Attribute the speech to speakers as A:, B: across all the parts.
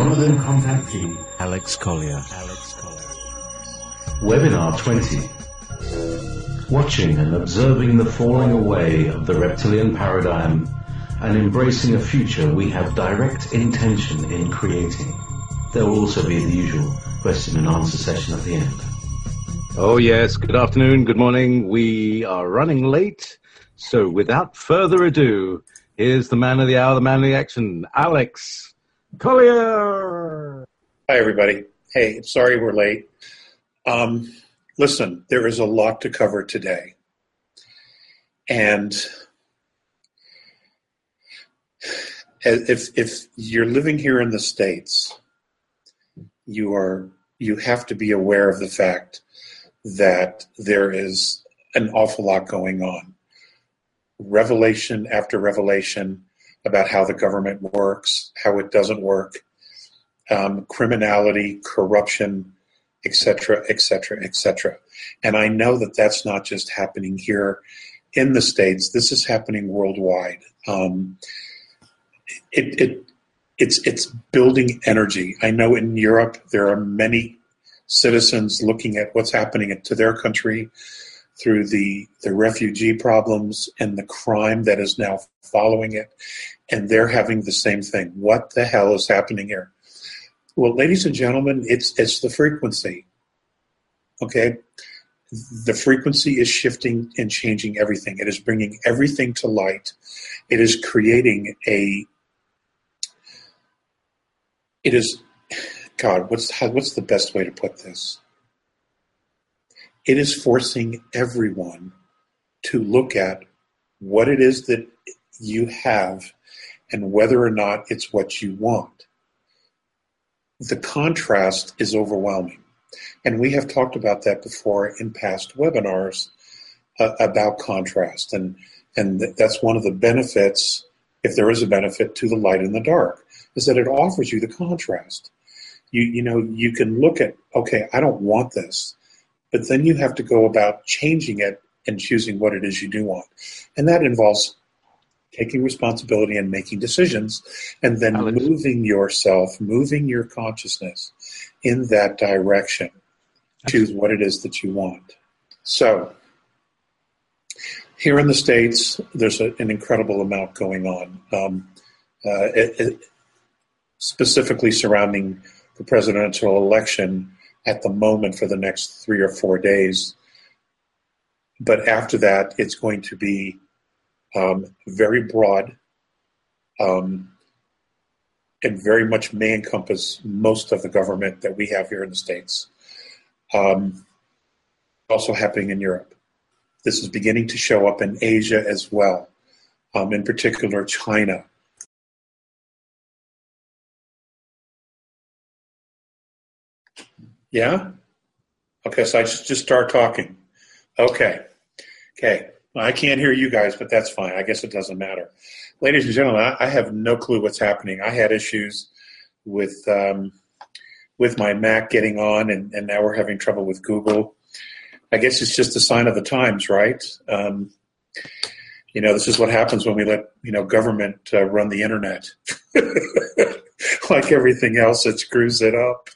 A: Ramadan contactee
B: Alex Collier.
A: Webinar 20. Watching and observing the falling away of the reptilian paradigm and embracing a future we have direct intention in creating. There will also be the usual question and answer session at the end.
B: Oh yes, good afternoon, good morning. We are running late, so without further ado, here's the man of the hour, the man of the action, Alex Collier.
C: Hi, everybody. Hey, sorry we're late. Listen, there is a lot to cover today. And if you're living here in the States, you have to be aware of the fact that there is an awful lot going on. Revelation after revelation about how the government works, how it doesn't work, criminality, corruption, etc., etc., etc. And I know that that's not just happening here in the States. This is happening worldwide. It's building energy. I know in Europe there are many citizens looking at what's happening to their country through the refugee problems and the crime that is now following it, and they're having the same thing. What the hell is happening here? Well, ladies and gentlemen, it's the frequency. Okay? The frequency is shifting and changing everything. It is bringing everything to light. It is creating God, what's the best way to put this? It is forcing everyone to look at what it is that you have and whether or not it's what you want. The contrast is overwhelming. And we have talked about that before in past webinars about contrast. And that's one of the benefits, if there is a benefit to the light and the dark, is that it offers you the contrast. You can look at, okay, I don't want this. But then you have to go about changing it and choosing what it is you do want. And that involves taking responsibility and making decisions, and then moving yourself, moving your consciousness in that direction. Choose what it is that you want. So here in the States, there's an incredible amount going on, specifically surrounding the presidential election at the moment for the next 3 or 4 days. But after that, it's going to be very broad and very much may encompass most of the government that we have here in the States. Also happening in Europe. This is beginning to show up in Asia as well, in particular China. Yeah? Okay, so I just start talking. Okay. Well, I can't hear you guys, but that's fine. I guess it doesn't matter. Ladies and gentlemen, I have no clue what's happening. I had issues with my Mac getting on, and now we're having trouble with Google. I guess it's just a sign of the times, right? This is what happens when we let government run the internet. Like everything else, it screws it up.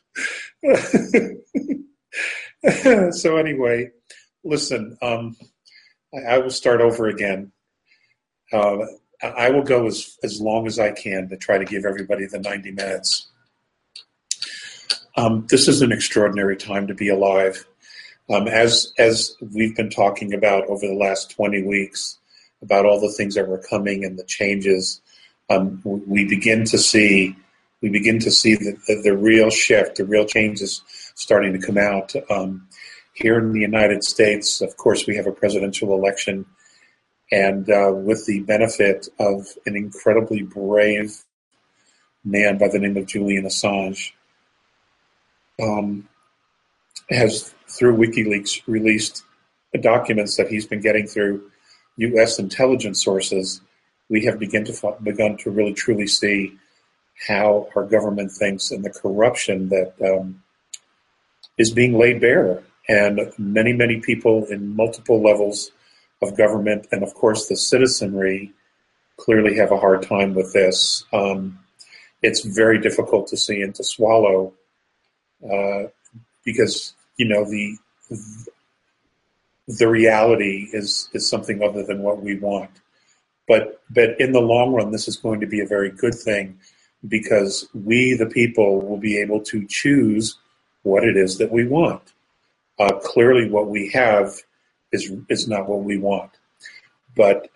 C: So anyway, listen, I will start over again. I will go as long as I can to try to give everybody the 90 minutes. This is an extraordinary time to be alive. As we've been talking about over the last 20 weeks, about all the things that were coming and the changes, we begin to see the real shift, the real changes starting to come out. Here in the United States, of course, we have a presidential election, and with the benefit of an incredibly brave man by the name of Julian Assange, has, through WikiLeaks, released documents that he's been getting through U.S. intelligence sources. We have begun to really truly see how our government thinks and the corruption that is being laid bare. And many, many people in multiple levels of government and, of course, the citizenry clearly have a hard time with this. it's very difficult to see and to swallow because, the reality is something other than what we want. But in the long run, this is going to be a very good thing because we, the people, will be able to choose what it is that we want. Clearly, what we have is not what we want. But,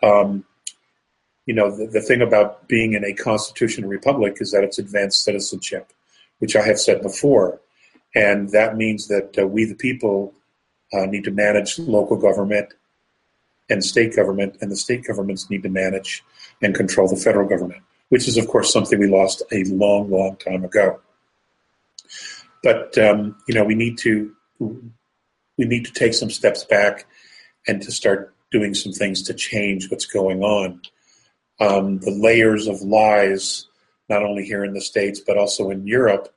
C: the thing about being in a constitutional republic is that it's advanced citizenship, which I have said before. And that means that we, the people, need to manage local government and state government, and the state governments need to manage and control the federal government, which is, of course, something we lost a long, long time ago. But, we need to take some steps back and to start doing some things to change what's going on. The layers of lies, not only here in the States, but also in Europe,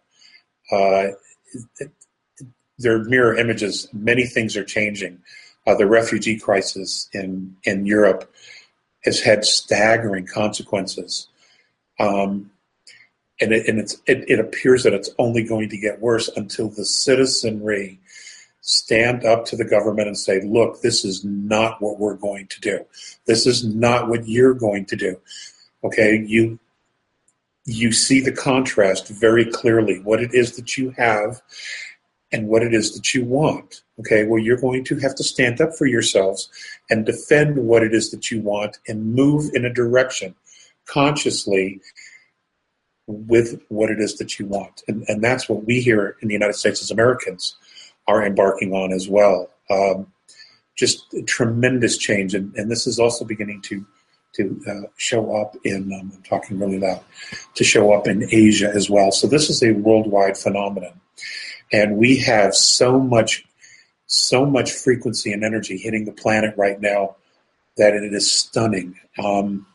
C: they're mirror images. Many things are changing. The refugee crisis in Europe has had staggering consequences. And it appears that it's only going to get worse until the citizenry stand up to the government and say, look, this is not what we're going to do. This is not what you're going to do. Okay, you see the contrast very clearly, what it is that you have and what it is that you want. Okay, well, you're going to have to stand up for yourselves and defend what it is that you want and move in a direction consciously with what it is that you want. And that's what we here in the United States as Americans are embarking on as well. Just tremendous change. And this is also beginning to show up in, I'm talking really loud, to show up in Asia as well. So this is a worldwide phenomenon. And we have so much frequency and energy hitting the planet right now that it is stunning. And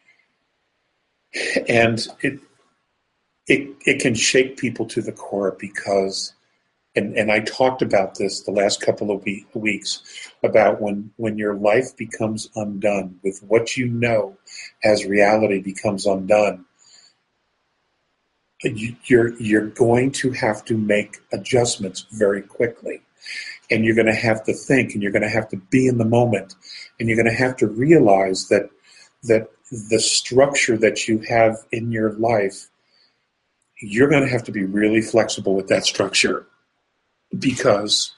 C: it can shake people to the core because, and I talked about this the last couple of weeks, about when your life becomes undone, with what you know as reality becomes undone, you're going to have to make adjustments very quickly. And you're going to have to think, and you're going to have to be in the moment, and you're going to have to realize that the structure that you have in your life, you're going to have to be really flexible with that structure, because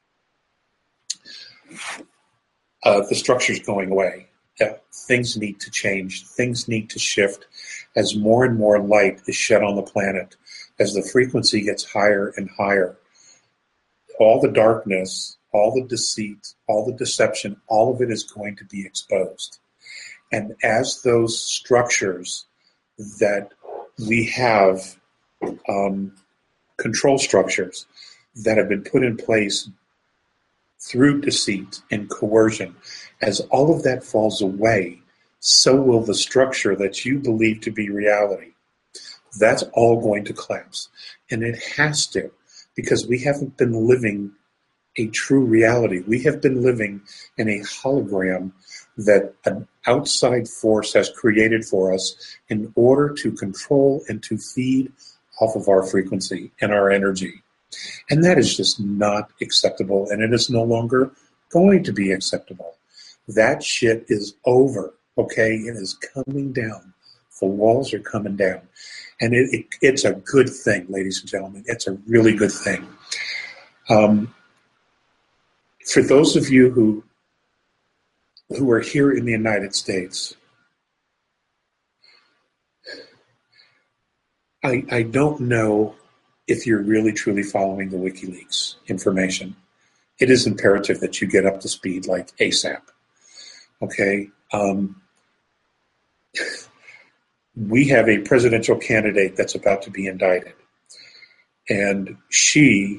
C: the structure's going away. Things need to change. Things need to shift as more and more light is shed on the planet, as the frequency gets higher and higher. All the darkness, all the deceit, all the deception, all of it is going to be exposed. And as those structures that we have, control structures that have been put in place through deceit and coercion, as all of that falls away, so will the structure that you believe to be reality. That's all going to collapse. And it has to, because we haven't been living a true reality. We have been living in a hologram that an outside force has created for us in order to control and to feed off of our frequency and our energy. And that is just not acceptable, and it is no longer going to be acceptable. That shit is over, okay? It is coming down. The walls are coming down. And it's a good thing, ladies and gentlemen. It's a really good thing. For those of you who are here in the United States, I don't know if you're really truly following the WikiLeaks information. It is imperative that you get up to speed like ASAP. Okay? We have a presidential candidate that's about to be indicted. And she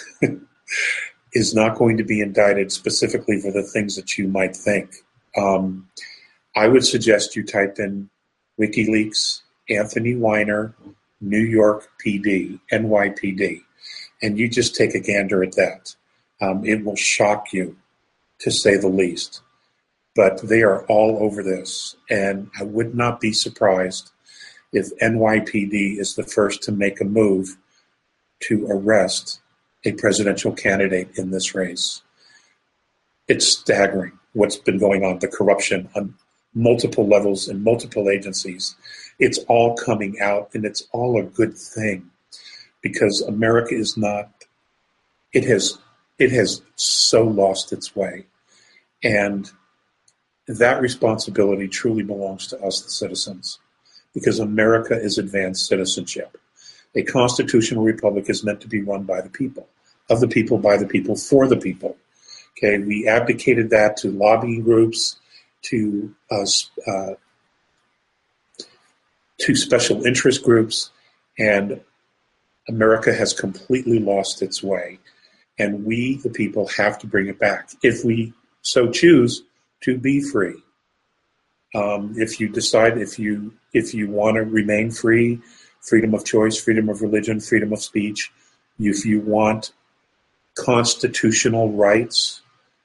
C: is not going to be indicted specifically for the things that you might think. I would suggest you type in WikiLeaks, Anthony Weiner, New York PD, NYPD, and you just take a gander at that. It will shock you, to say the least. But they are all over this, and I would not be surprised if NYPD is the first to make a move to arrest a presidential candidate in this race. It's staggering what's been going on, the corruption on multiple levels in multiple agencies. It's all coming out, and it's all a good thing, because America is not, it has so lost its way. And that responsibility truly belongs to us, the citizens, because America is advanced citizenship. A constitutional republic is meant to be run by the people, of the people, by the people, for the people. Okay, we abdicated that to lobbying groups, to special interest groups, and America has completely lost its way. And we, the people, have to bring it back if we so choose to be free. If you decide, if you want to remain free, freedom of choice, freedom of religion, freedom of speech, if you want constitutional rights,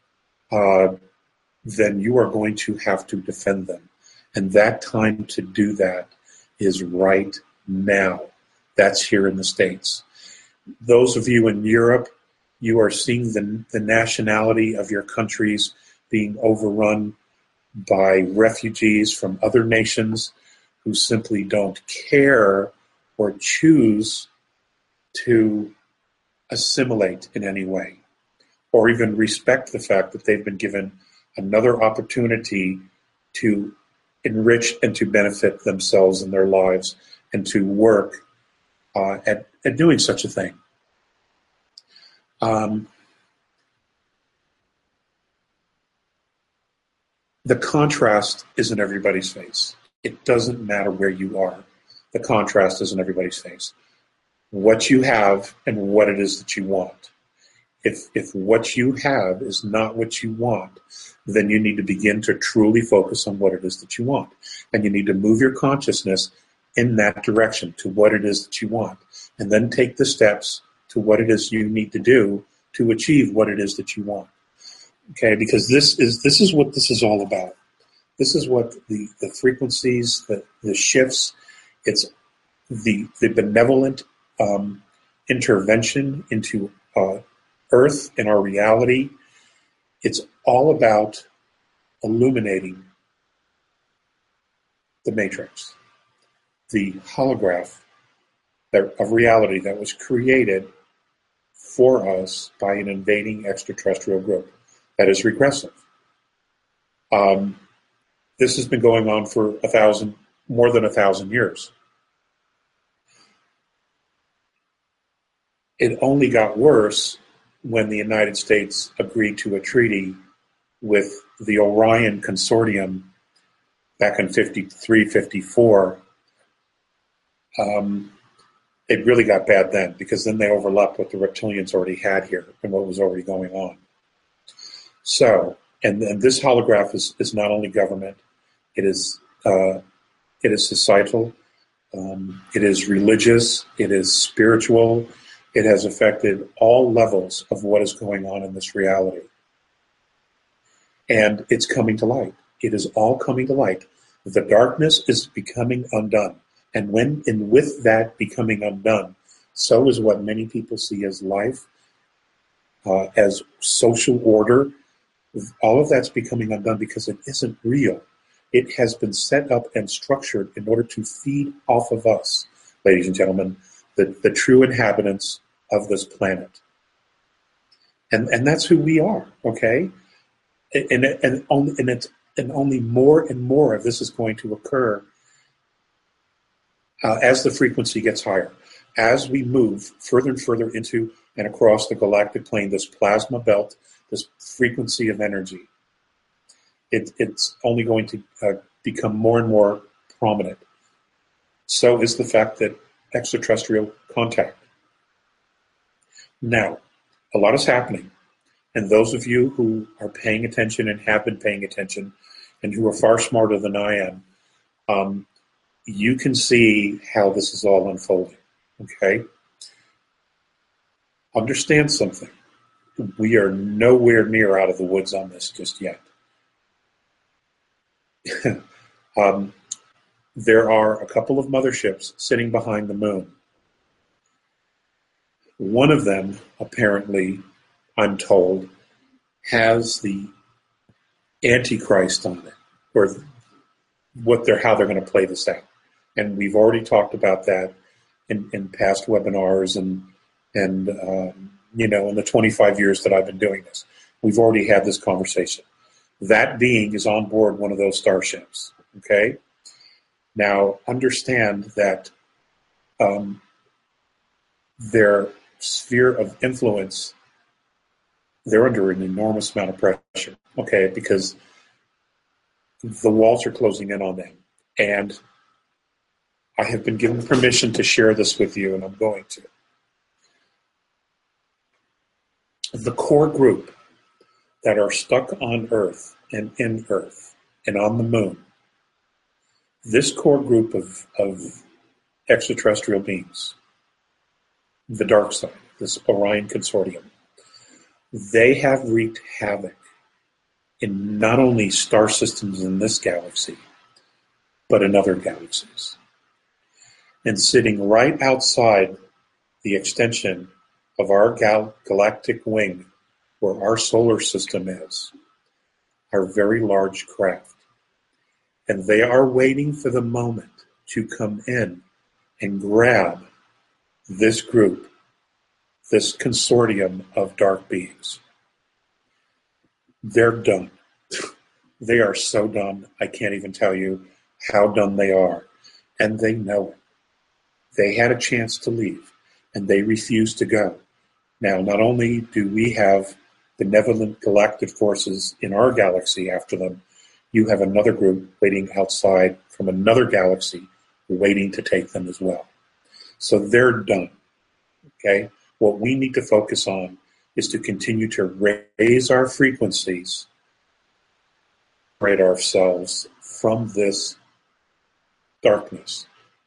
C: then you are going to have to defend them. And that time to do that is right now. That's here in the States. Those of you in Europe, you are seeing the nationality of your countries being overrun by refugees from other nations who simply don't care or choose to assimilate in any way, or even respect the fact that they've been given another opportunity to enrich and to benefit themselves and their lives, and to work at doing such a thing. The contrast is in everybody's face. It doesn't matter where you are. The contrast is in everybody's face. What you have and what it is that you want. If what you have is not what you want, then you need to begin to truly focus on what it is that you want. And you need to move your consciousness in that direction to what it is that you want. And then take the steps to what it is you need to do to achieve what it is that you want. Okay, because this is what this is all about. This is what the frequencies, the shifts, it's the benevolent intervention into Earth and our reality. It's all about illuminating the matrix, the holograph of reality that was created for us by an invading extraterrestrial group that is regressive. This has been going on for more than 1,000 years. It only got worse when the United States agreed to a treaty with the Orion Consortium back in 53, 54. It really got bad then, because then they overlapped what the reptilians already had here and what was already going on. So, and this holograph is not only government, it is societal, it is religious, it is spiritual. It has affected all levels of what is going on in this reality. And it's coming to light. It is all coming to light. The darkness is becoming undone. And with that becoming undone, so is what many people see as life, as social order. All of that's becoming undone because it isn't real. It has been set up and structured in order to feed off of us, ladies and gentlemen, the true inhabitants of this planet. And that's who we are, okay? And only more and more of this is going to occur as the frequency gets higher. As we move further and further into and across the galactic plane, this plasma belt, this frequency of energy, it's only going to become more and more prominent. So is the fact that extraterrestrial contact. Now, a lot is happening, and those of you who are paying attention and have been paying attention and who are far smarter than I am, you can see how this is all unfolding, okay? Understand something. We are nowhere near out of the woods on this just yet. there are a couple of motherships sitting behind the moon. One of them, apparently, I'm told, has the Antichrist on it, or how they're going to play this out. And we've already talked about that in past webinars and in the 25 years that I've been doing this. We've already had this conversation. That being is on board one of those starships, okay? Now, understand that their sphere of influence, they're under an enormous amount of pressure, okay, because the walls are closing in on them. And I have been given permission to share this with you, and I'm going to. The core group that are stuck on Earth and in Earth and on the moon, this core group of extraterrestrial beings, the dark side, this Orion Consortium, they have wreaked havoc in not only star systems in this galaxy, but in other galaxies. And sitting right outside the extension of our galactic wing, where our solar system is, are very large craft. And they are waiting for the moment to come in and grab this group, this consortium of dark beings. They're done. They are so done, I can't even tell you how done they are. And they know it. They had a chance to leave, and they refused to go. Now, not only do we have benevolent galactic forces in our galaxy after them, you have another group waiting outside from another galaxy waiting to take them as well. So they're done, okay? What we need to focus on is to continue to raise our frequencies, separate ourselves from this darkness.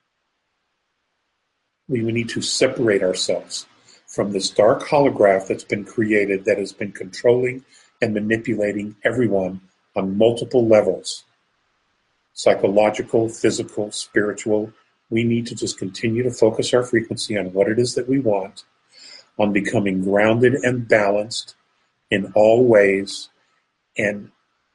C: We need to separate ourselves from this dark holograph that's been created, that has been controlling and manipulating everyone on multiple levels, psychological, physical, spiritual. We need to just continue to focus our frequency on what it is that we want, on becoming grounded and balanced in all ways, and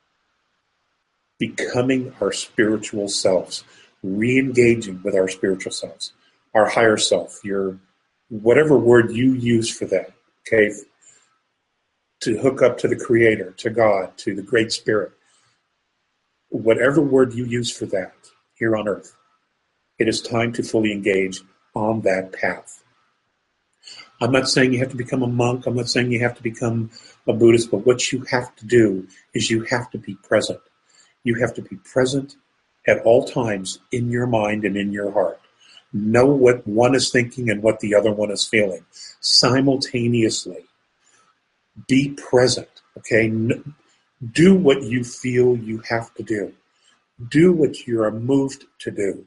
C: becoming our spiritual selves, re-engaging with our spiritual selves, our higher self, your whatever word you use for that, okay, to hook up to the Creator, to God, to the Great Spirit, whatever word you use for that here on Earth, it is time to fully engage on that path. I'm not saying you have to become a monk. I'm not saying you have to become a Buddhist, but what you have to do is you have to be present. You have to be present at all times in your mind and in your heart. Know what one is thinking and what the other one is feeling simultaneously. Be present, okay? Do what you feel you have to do. Do what you are moved to do.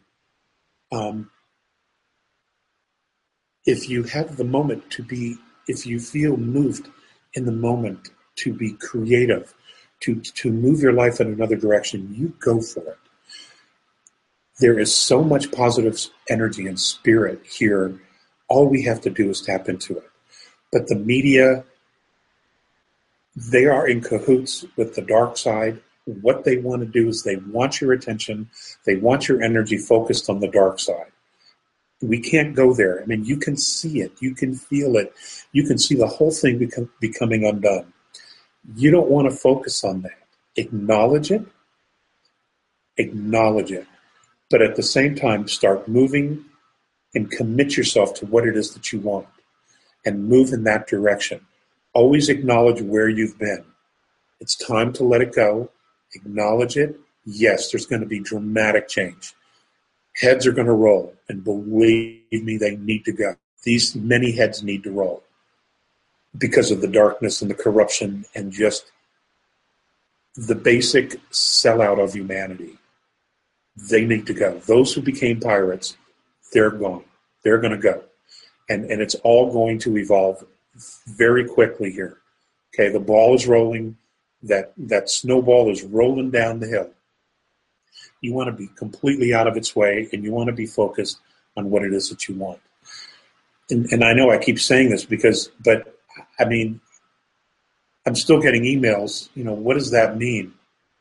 C: If you have the moment to be, if you feel moved in the moment to be creative, to move your life in another direction, you go for it. There is so much positive energy and spirit here. All we have to do is tap into it. But the media, they are in cahoots with the dark side. What they want to do is they want your attention. They want your energy focused on the dark side. We can't go there. I mean, you can see it. You can feel it. You can see the whole thing becoming undone. You don't want to focus on that. Acknowledge it. Acknowledge it. But at the same time, start moving and commit yourself to what it is that you want and move in that direction. Always acknowledge where you've been. It's time to let it go. Acknowledge it. Yes, there's going to be dramatic change. Heads are going to roll, and believe me, they need to go. These many heads need to roll because of the darkness and the corruption and just the basic sellout of humanity. They need to go. Those who became pirates, they're gone. They're going to go. And it's all going to evolve very quickly here. Okay, the ball is rolling. That snowball is rolling down the hill. You want to be completely out of its way, and you want to be focused on what it is that you want. And I know I keep saying this but I mean, I'm still getting emails, what does that mean?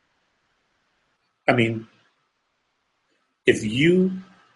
C: I mean, if you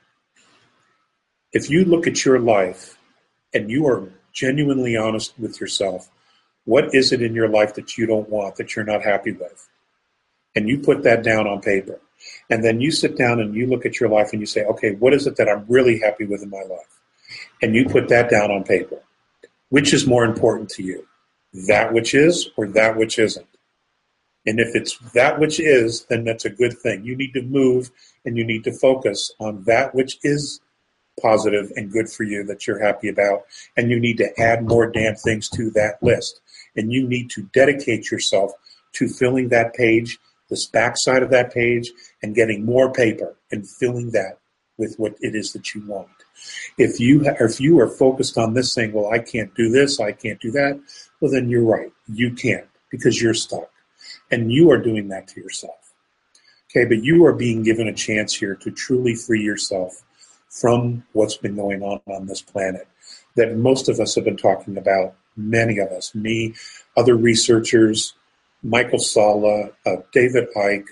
C: look at your life and you are genuinely honest with yourself, what is it in your life that you don't want, that you're not happy with? And you put that down on paper. And then you sit down and you look at your life and you say, okay, what is it that I'm really happy with in my life? And you put that down on paper. Which is more important to you? That which is or that which isn't? And if it's that which is, then that's a good thing. You need to move and you need to focus on that which is positive and good for you that you're happy about. And you need to add more damn things to that list. And you need to dedicate yourself to filling that page, this backside of that page, and getting more paper and filling that with what it is that you want. If you are focused on this saying, well, I can't do this, I can't do that, well, then you're right. You can't, because you're stuck. And you are doing that to yourself. Okay, but you are being given a chance here to truly free yourself from what's been going on this planet that most of us have been talking about, many of us, me, other researchers, Michael Salla, David Icke,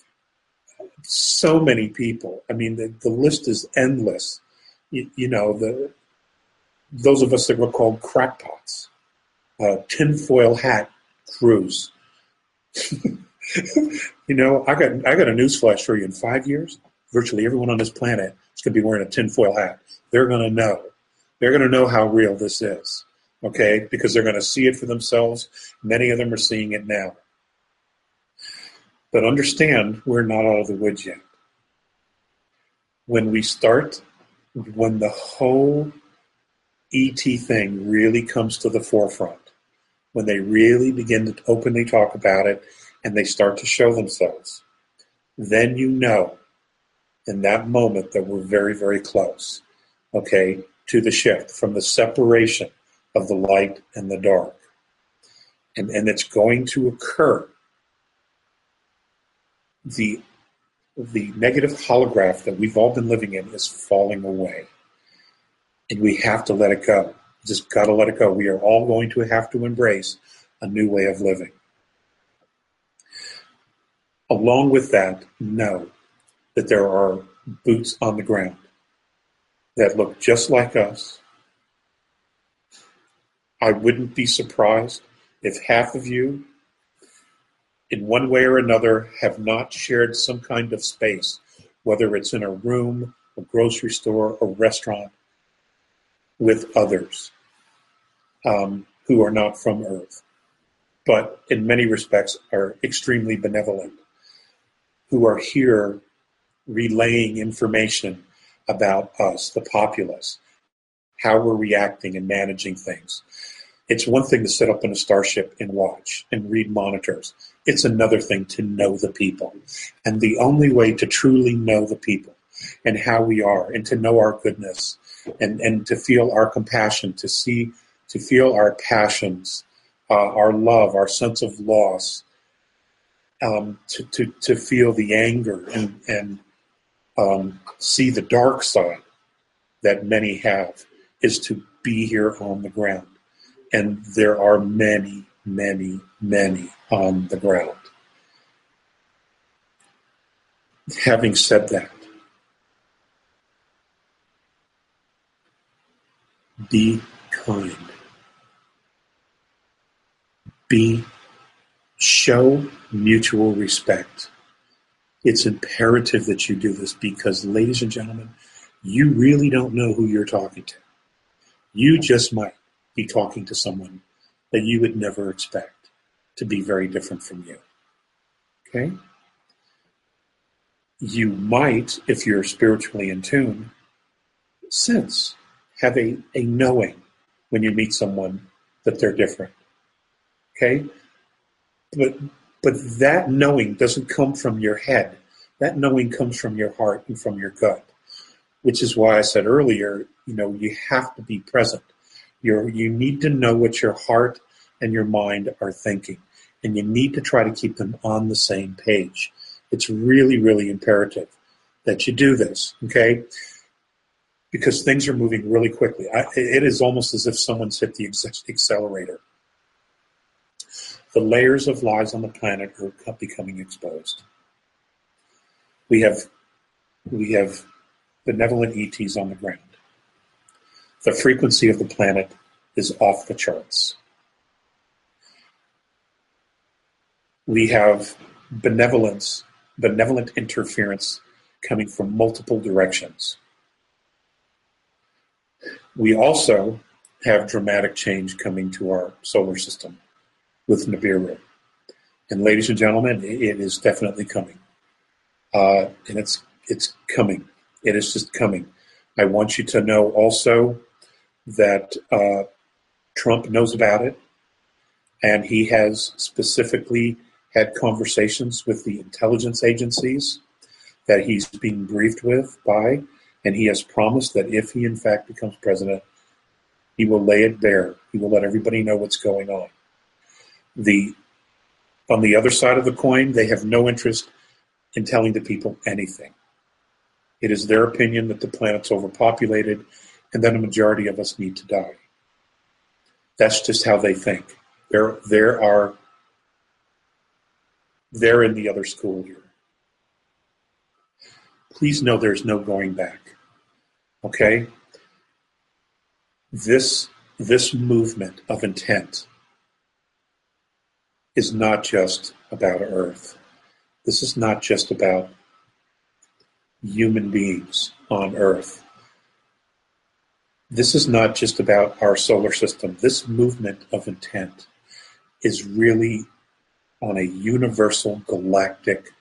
C: so many people. I mean, the list is endless. Those of us that were called crackpots, tinfoil hat crews. I got a newsflash for you. In 5 years, virtually everyone on this planet is going to be wearing a tinfoil hat. They're going to know. They're going to know how real this is, okay? Because they're going to see it for themselves. Many of them are seeing it now. But understand, we're not out of the woods yet. When the whole ET thing really comes to the forefront, when they really begin to openly talk about it and they start to show themselves, then you know in that moment that we're very, very close, okay, to the shift from the separation of the light and the dark. And it's going to occur. The negative holograph that we've all been living in is falling away. And we have to let it go. Just got to let it go. We are all going to have to embrace a new way of living. Along with that, know that there are boots on the ground that look just like us. I wouldn't be surprised if half of you, in one way or another, have not shared some kind of space, whether it's in a room, a grocery store, a restaurant, with others who are not from Earth, but in many respects are extremely benevolent, who are here relaying information about us, the populace, how we're reacting and managing things. It's one thing to sit up in a starship and watch and read monitors. It's another thing to know the people. And the only way to truly know the people and how we are, and to know our goodness, and to feel our compassion, to feel our passions, our love, our sense of loss, to feel the anger and see the dark side that many have, is to be here on the ground. And there are many, many, many on the ground. Having said that, be kind. Show mutual respect. It's imperative that you do this because, ladies and gentlemen, you really don't know who you're talking to. You just might be talking to someone that you would never expect to be very different from you. Okay? You might, if you're spiritually in tune, have a knowing when you meet someone that they're different. Okay? But that knowing doesn't come from your head. That knowing comes from your heart and from your gut, which is why I said earlier, you have to be present. You need to know what your heart and your mind are thinking, and you need to try to keep them on the same page. It's really, really imperative that you do this, okay? Because things are moving really quickly. It is almost as if someone's hit the accelerator. The layers of lies on the planet are becoming exposed. We have benevolent ETs on the ground. The frequency of the planet is off the charts. We have benevolent interference coming from multiple directions. We also have dramatic change coming to our solar system with Nibiru. And ladies and gentlemen, it is definitely coming. And it's coming. It is just coming. I want you to know also that Trump knows about it, and he has specifically had conversations with the intelligence agencies that he's being briefed with by, and he has promised that if he in fact becomes president, he will lay it bare. He will let everybody know what's going on. On the other side of the coin, they have no interest in telling the people anything. It is their opinion that the planet's overpopulated and that a majority of us need to die. That's just how they think. They're in the other school here. Please know there's no going back. Okay? This movement of intent is not just about Earth. This is not just about human beings on Earth. This is not just about our solar system. This movement of intent is really on a universal galactic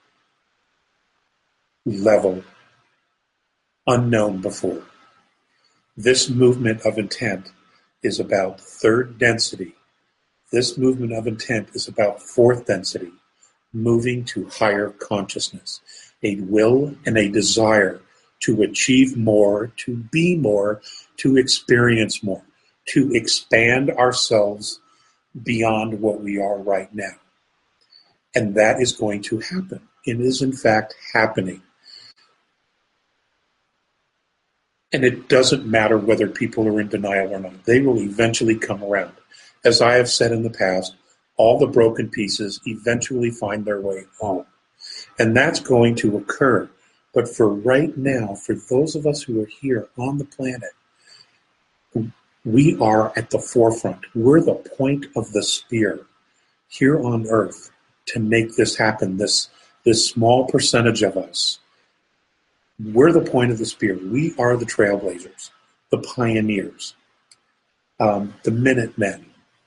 C: level unknown before. This movement of intent is about third density. This movement of intent is about fourth density, moving to higher consciousness, a will and a desire to achieve more, to be more, to experience more, to expand ourselves beyond what we are right now. And that is going to happen. It is in fact happening. And it doesn't matter whether people are in denial or not. They will eventually come around. As I have said in the past, all the broken pieces eventually find their way home. And that's going to occur. But for right now, for those of us who are here on the planet, we are at the forefront. We're the point of the spear here on Earth to make this happen, this small percentage of us. We're the point of the spear. We are the trailblazers, the pioneers, the Minutemen.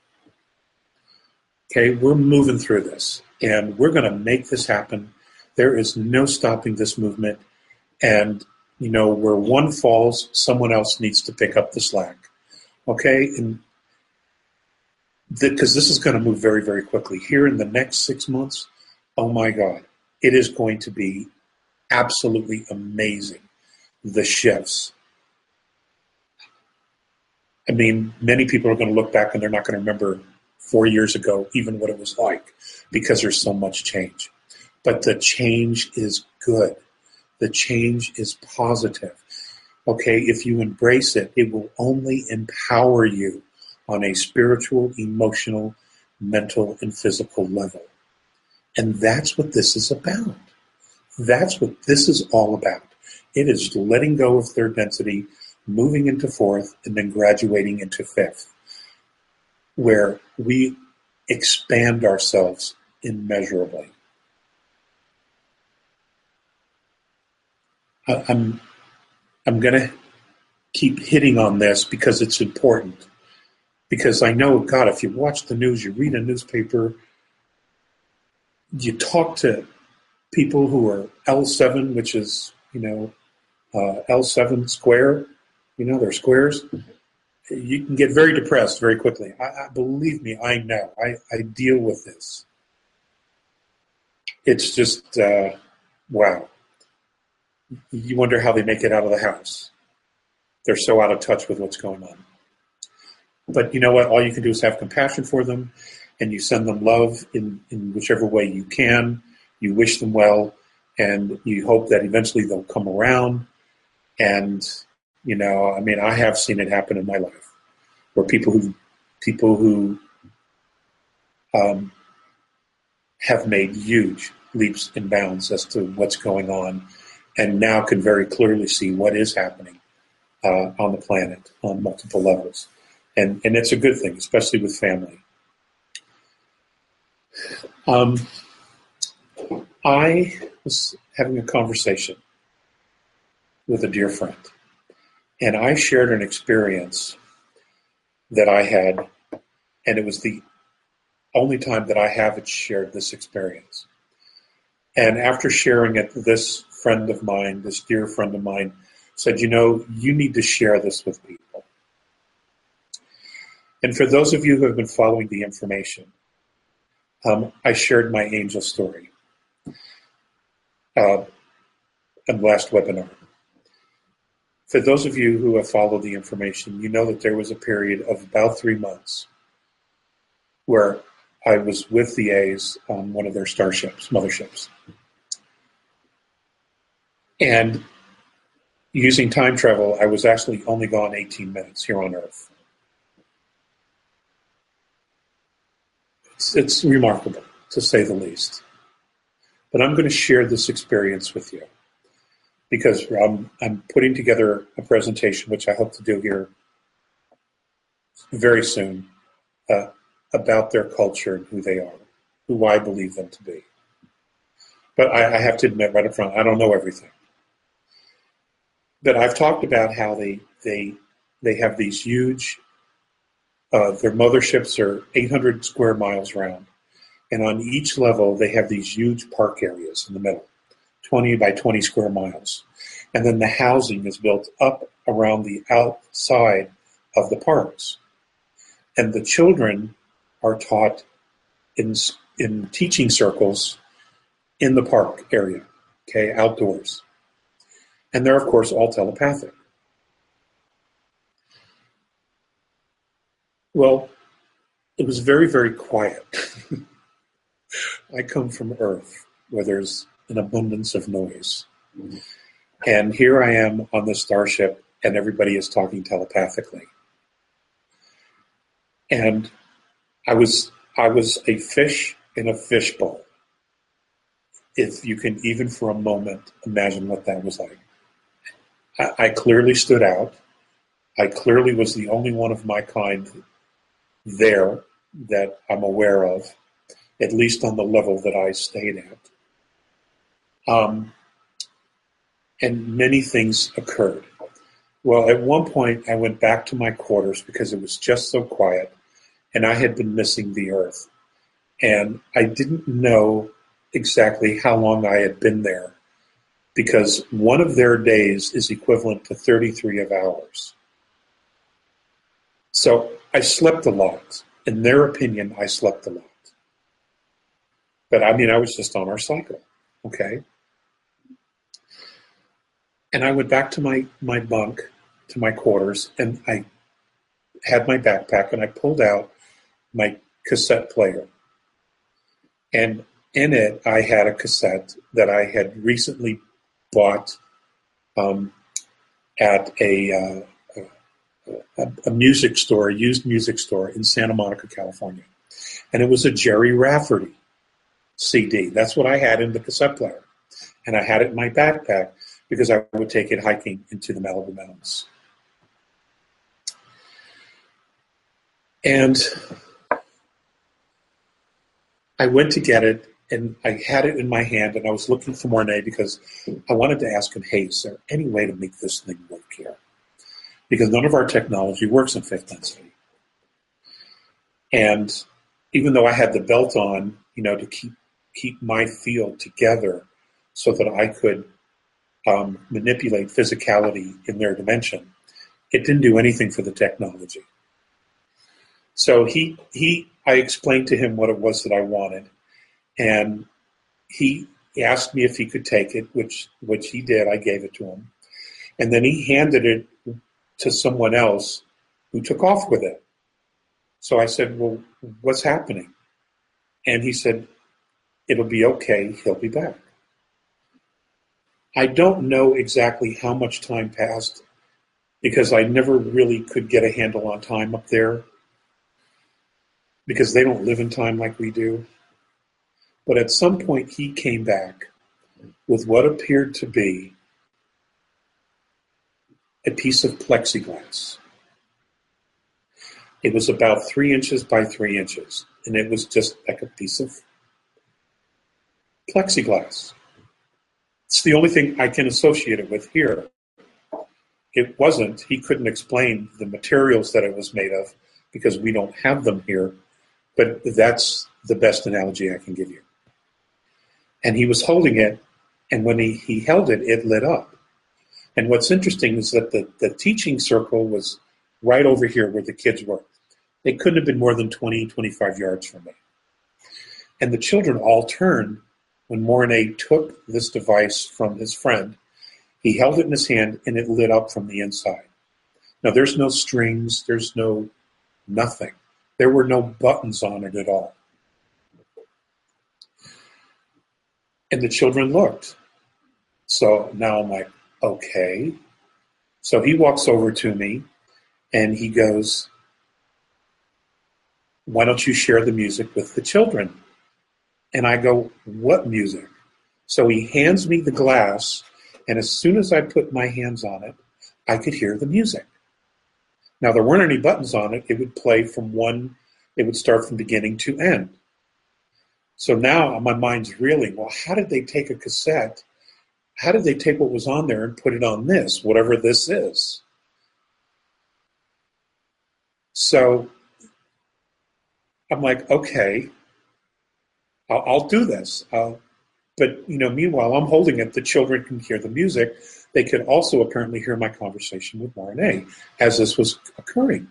C: Okay, we're moving through this, and we're going to make this happen. There is no stopping this movement, and, where one falls, someone else needs to pick up the slack. Okay, and because this is going to move very, very quickly. Here in the next 6 months, oh my God, it is going to be absolutely amazing, the shifts. I mean, many people are going to look back and they're not going to remember 4 years ago even what it was like, because there's so much change. But the change is good. The change is positive. Okay, if you embrace it, it will only empower you on a spiritual, emotional, mental, and physical level. And that's what this is about. That's what this is all about. It is letting go of third density, moving into fourth, and then graduating into fifth, where we expand ourselves immeasurably. I'm going to keep hitting on this because it's important. Because I know, God, if you watch the news, you read a newspaper, you talk to people who are L7, which is, L7 square, they're squares. You can get very depressed very quickly. Believe me, I know. I deal with this. It's just, wow. You wonder how they make it out of the house. They're so out of touch with what's going on. But you know what? All you can do is have compassion for them, and you send them love in whichever way you can. You wish them well, and you hope that eventually they'll come around. And, I have seen it happen in my life where people who have made huge leaps and bounds as to what's going on and now can very clearly see what is happening on the planet on multiple levels. And it's a good thing, especially with family. I was having a conversation with a dear friend, and I shared an experience that I had, and it was the only time that I haven't shared this experience. And after sharing it, this friend of mine, this dear friend of mine, said, you need to share this with people. And for those of you who have been following the information, I shared my angel story in the last webinar. For those of you who have followed the information, you know that there was a period of about 3 months where I was with the A's on one of their starships, motherships. And using time travel, I was actually only gone 18 minutes here on Earth. It's remarkable, to say the least. But I'm going to share this experience with you because I'm putting together a presentation, which I hope to do here very soon, about their culture and who they are, who I believe them to be. But I have to admit right up front, I don't know everything. But I've talked about how they have these huge, their motherships are 800 square miles round. And on each level, they have these huge park areas in the middle, 20 by 20 square miles. And then the housing is built up around the outside of the parks. And the children are taught in teaching circles in the park area, okay, outdoors. And they're, of course, all telepathic. Well, it was very, very quiet. I come from Earth, where there's an abundance of noise. And here I am on the starship, and everybody is talking telepathically. And I was a fish in a fishbowl. If you can even for a moment imagine what that was like. I clearly stood out. I clearly was the only one of my kind there that I'm aware of, at least on the level that I stayed at. And many things occurred. Well, at one point, I went back to my quarters because it was just so quiet, and I had been missing the Earth. And I didn't know exactly how long I had been there, because one of their days is equivalent to 33 of ours. So I slept a lot. In their opinion, I slept a lot. But I was just on our cycle, okay? And I went back to my bunk, to my quarters, and I had my backpack, and I pulled out my cassette player. And in it, I had a cassette that I had recently bought at a music store, a used music store in Santa Monica, California. And it was a Jerry Rafferty CD. That's what I had in the cassette player. And I had it in my backpack because I would take it hiking into the Malibu Mountains. And I went to get it, and I had it in my hand, and I was looking for Mornay because I wanted to ask him, hey, is there any way to make this thing work here? Because none of our technology works in fifth density. And even though I had the belt on, to keep my field together so that I could manipulate physicality in their dimension, it didn't do anything for the technology. So I explained to him what it was that I wanted, and he asked me if he could take it, which he did. I gave it to him. And then he handed it to someone else who took off with it. So I said, well, what's happening? And he said, it'll be okay. He'll be back. I don't know exactly how much time passed because I never really could get a handle on time up there because they don't live in time like we do. But at some point, he came back with what appeared to be a piece of plexiglass. It was about 3 inches by 3 inches, and it was just like a piece of plexiglass. It's the only thing I can associate it with here. It wasn't, he couldn't explain the materials that it was made of because we don't have them here, but that's the best analogy I can give you. And he was holding it, and when he held it, it lit up. And what's interesting is that the teaching circle was right over here where the kids were. They couldn't have been more than 20, 25 yards from me. And the children all turned when Mornay took this device from his friend. He held it in his hand, and it lit up from the inside. Now, there's no strings. There's no nothing. There were no buttons on it at all. And the children looked. So now I'm like, okay. So he walks over to me, and he goes, why don't you share the music with the children? And I go, what music? So he hands me the glass, and as soon as I put my hands on it, I could hear the music. Now, there weren't any buttons on it. It would play it would start from beginning to end. So now my mind's reeling, well, how did they take a cassette? How did they take what was on there and put it on this, whatever this is? So I'm like, okay, I'll do this. But, meanwhile, I'm holding it. The children can hear the music. They could also apparently hear my conversation with Mornay as this was occurring.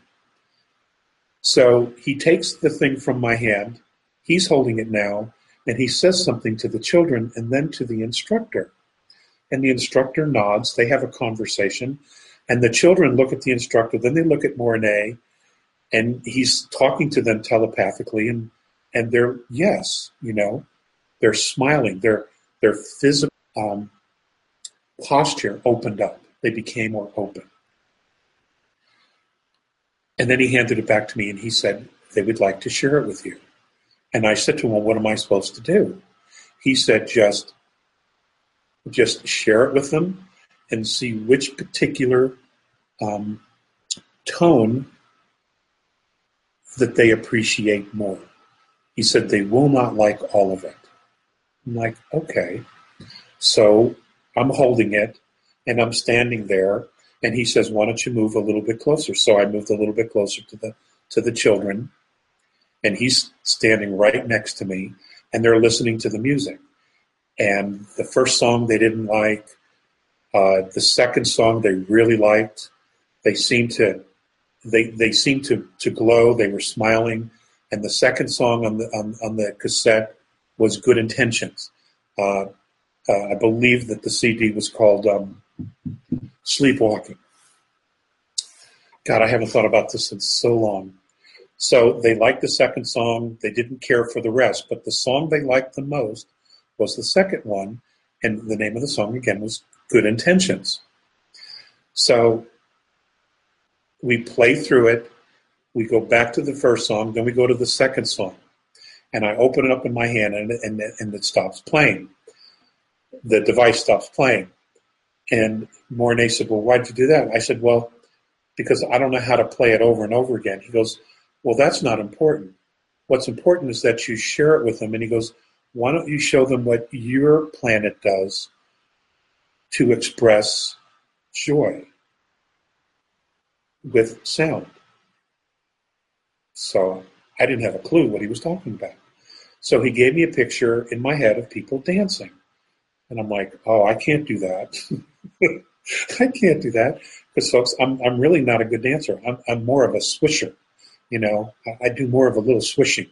C: So he takes the thing from my hand. He's holding it now, and he says something to the children and then to the instructor. And the instructor nods. They have a conversation. And the children look at the instructor. Then they look at Mornay, and he's talking to them telepathically. And they're, yes, they're smiling. Their physical posture opened up. They became more open. And then he handed it back to me, and he said, they would like to share it with you. And I said to him, well, what am I supposed to do? He said, just share it with them and see which particular tone that they appreciate more. He said, they will not like all of it. I'm like, okay. So I'm holding it, and I'm standing there, and he says, why don't you move a little bit closer? So I moved a little bit closer to the children, and he's standing right next to me, and they're listening to the music. And the first song they didn't like. The second song they really liked. They seemed to glow. They were smiling. And the second song on the cassette was Good Intentions. I believe that the CD was called Sleepwalking. God, I haven't thought about this in so long. So they liked the second song. They didn't care for the rest. But the song they liked the most was the second one. And the name of the song, again, was Good Intentions. So we play through it. We go back to the first song. Then we go to the second song. And I open it up in my hand, and it stops playing. The device stops playing. And Mornay said, well, why'd you do that? I said, well, because I don't know how to play it over and over again. He goes, well, that's not important. What's important is that you share it with them. And he goes, why don't you show them what your planet does to express joy with sound? So I didn't have a clue what he was talking about. So he gave me a picture in my head of people dancing. And I'm like, oh, I can't do that. I can't do that. Because folks, I'm really not a good dancer. I'm more of a swisher. I do more of a little swishing.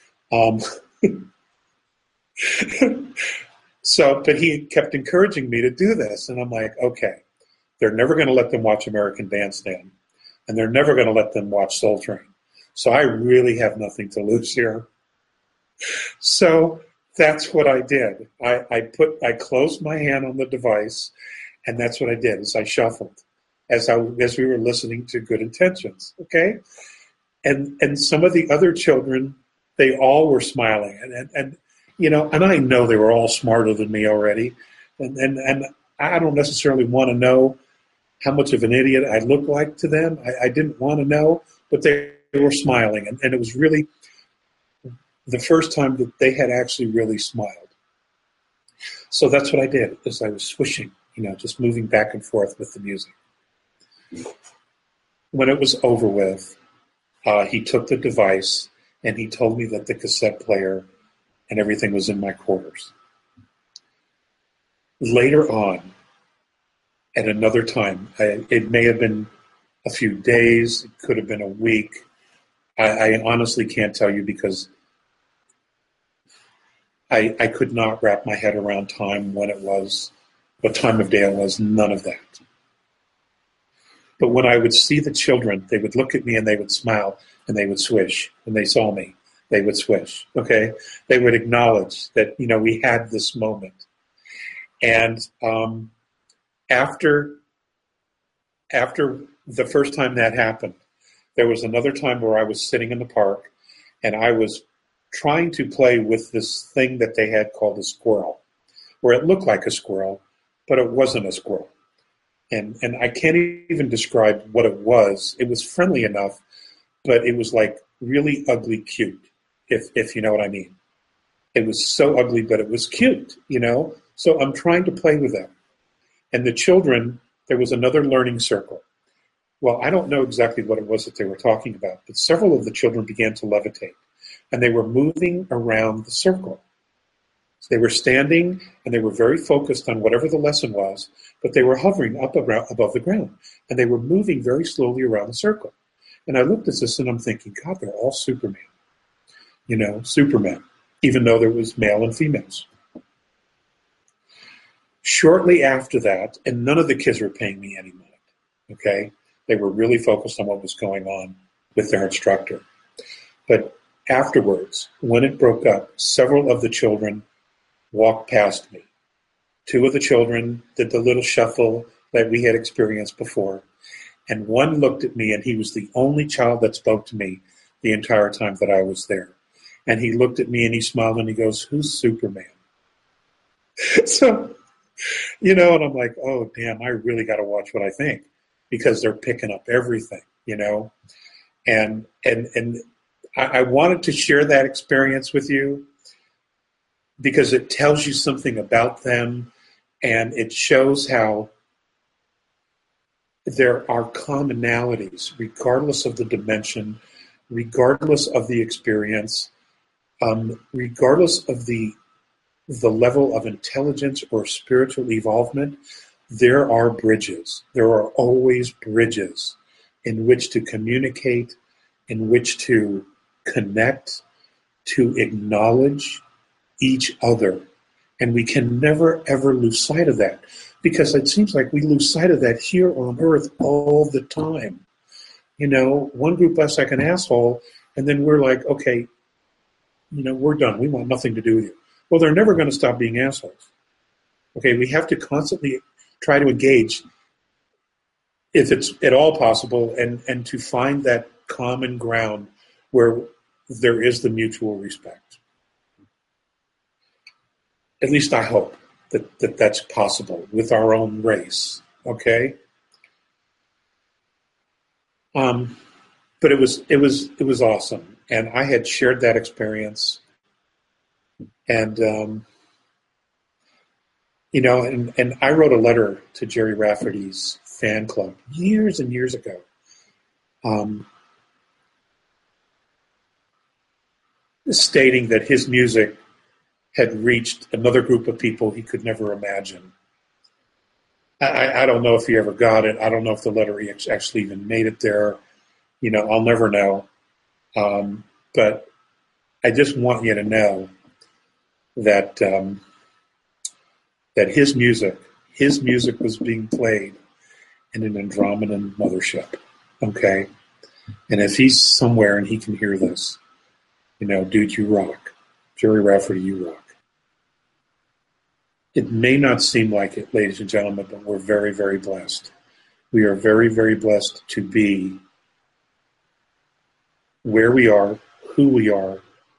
C: But he kept encouraging me to do this. And I'm like, okay, they're never going to let them watch American Bandstand. And they're never going to let them watch Soul Train. So I really have nothing to lose here. So That's what I did. I closed my hand on the device, and that's what I did. Is I shuffled as we were listening to Good Intentions. Okay, and some of the other children, they all were smiling, and and I know they were all smarter than me already, and I don't necessarily want to know how much of an idiot I looked like to them. I didn't want to know, but they were smiling, and it was really the first time that they had actually really smiled. So that's what I did, is I was swishing, just moving back and forth with the music. When it was over with, he took the device and he told me that the cassette player and everything was in my quarters. Later on, at another time, it may have been a few days, it could have been a week. I honestly can't tell you because I could not wrap my head around time, when it was, what time of day it was, none of that. But when I would see the children, they would look at me and they would smile and they would swish. When they saw me, they would swish, okay? They would acknowledge that, we had this moment. And after the first time that happened, there was another time where I was sitting in the park and I was trying to play with this thing that they had called a squirrel, where it looked like a squirrel, but it wasn't a squirrel. And I can't even describe what it was. It was friendly enough, but it was like really ugly cute, if you know what I mean. It was so ugly, but it was cute, So I'm trying to play with them. And the children, there was another learning circle. Well, I don't know exactly what it was that they were talking about, but several of the children began to levitate, and they were moving around the circle. So they were standing, and they were very focused on whatever the lesson was, but they were hovering up above the ground, and they were moving very slowly around the circle. And I looked at this, and I'm thinking, God, they're all Superman. Superman, even though there was male and females. Shortly after that, and none of the kids were paying me any mind, okay? They were really focused on what was going on with their instructor. But afterwards, when it broke up, several of the children walked past me. Two of the children did the little shuffle that we had experienced before, and one looked at me, and he was the only child that spoke to me the entire time that I was there. And he looked at me and he smiled and he goes, "Who's Superman?" So, and I'm like, oh, damn, I really got to watch what I think, because they're picking up everything, And I wanted to share that experience with you because it tells you something about them, and it shows how there are commonalities, regardless of the dimension, regardless of the experience, regardless of the level of intelligence or spiritual evolvement. There are bridges. There are always bridges in which to communicate, in which to connect, to acknowledge each other. And we can never, ever lose sight of that, because it seems like we lose sight of that here on earth all the time. One group acts like an asshole, and then we're like, okay, we're done. We want nothing to do with you. Well, they're never going to stop being assholes. Okay, we have to constantly try to engage, if it's at all possible, and to find that common ground where there is the mutual respect. At least I hope that that's possible with our own race, okay? But it was awesome, and I had shared that experience, and and I wrote a letter to Jerry Rafferty's fan club years and years ago. Stating that his music had reached another group of people he could never imagine. I don't know if he ever got it. I don't know if the letter actually even made it there. I'll never know. But I just want you to know that that his music was being played in an Andromedan mothership. Okay? And if he's somewhere and he can hear this, dude, you rock. Jerry Rafferty, you rock. It may not seem like it, ladies and gentlemen, but we're very, very blessed. We are very, very blessed to be where we are, who we are,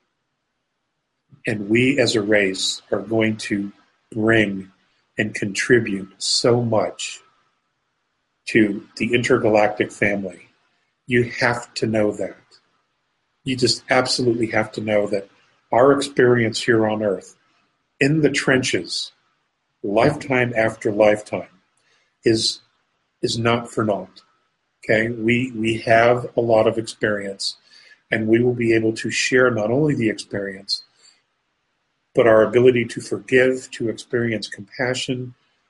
C: and we as a race are going to bring and contribute so much to the intergalactic family. You have to know that. You just absolutely have to know that our experience here on Earth, in the trenches, lifetime after lifetime, is not for naught. Okay, we have a lot of experience, and we will be able to share not only the experience, but our ability to forgive, to experience compassion.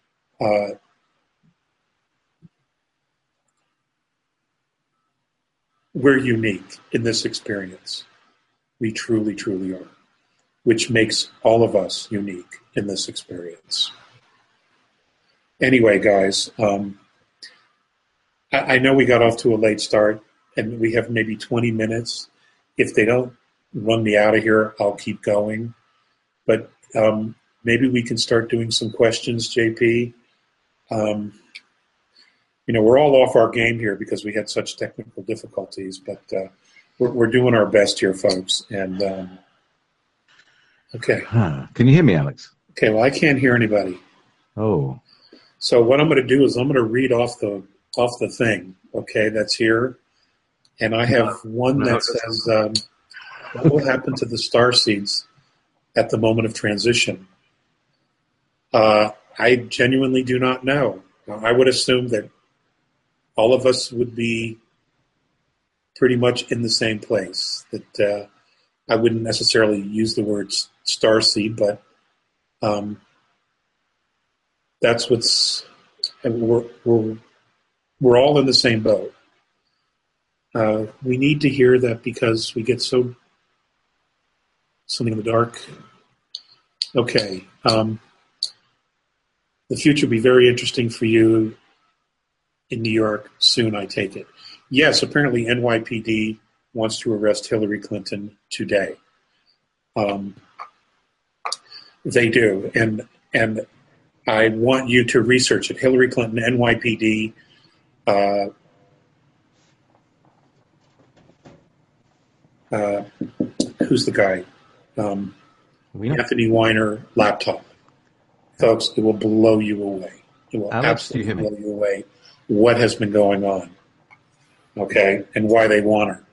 C: We're unique in this experience. We truly, truly are, which makes all of us unique in this experience. Anyway, guys, I know we got off to a late start, and we have maybe 20 minutes. If they don't run me out of here, I'll keep going. But maybe we can start doing some questions, JP. We're all off our game here because we had such technical difficulties, but we're doing our best here, folks. And okay.
B: Can you hear me, Alex?
C: Okay, well, I can't hear anybody.
B: Oh.
C: So what I'm going to do is I'm going to read off the thing, okay, that's here. And I have one that says, what will happen to the starseeds at the moment of transition? I genuinely do not know. I would assume that all of us would be pretty much in the same place. That I wouldn't necessarily use the word starseed, but that's what's. We're all in the same boat. We need to hear that because we get something in the dark. Okay. The future will be very interesting for you in New York soon, I take it. Yes, apparently NYPD wants to arrest Hillary Clinton today. They do. And I want you to research it. Hillary Clinton, NYPD. Who's the guy? Anthony Weiner laptop. Folks, it will blow you away. It will absolutely blow you away what has been going on, okay, and why they want her.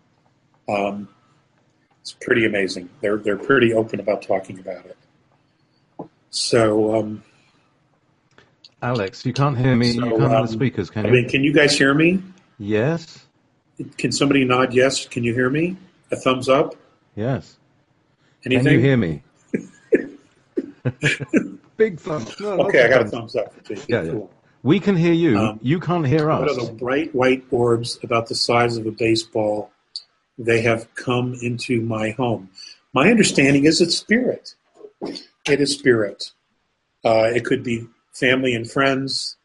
C: It's pretty amazing. They're pretty open about talking about it. So,
B: Alex, you can't hear me. You can't hear the speakers, can you?
C: Can you guys hear me?
B: Yes.
C: Can somebody nod yes? Can you hear me? A thumbs up?
B: Yes.
C: Anything?
B: Can you hear me? Big thumbs. No,
C: okay, I got a thumbs up.
B: Yeah,
C: cool.
B: We can hear you. You can't hear us.
C: What are the bright white orbs about the size of a baseball? They have come into my home. My understanding is it's spirit. It is spirit. It could be family and friends.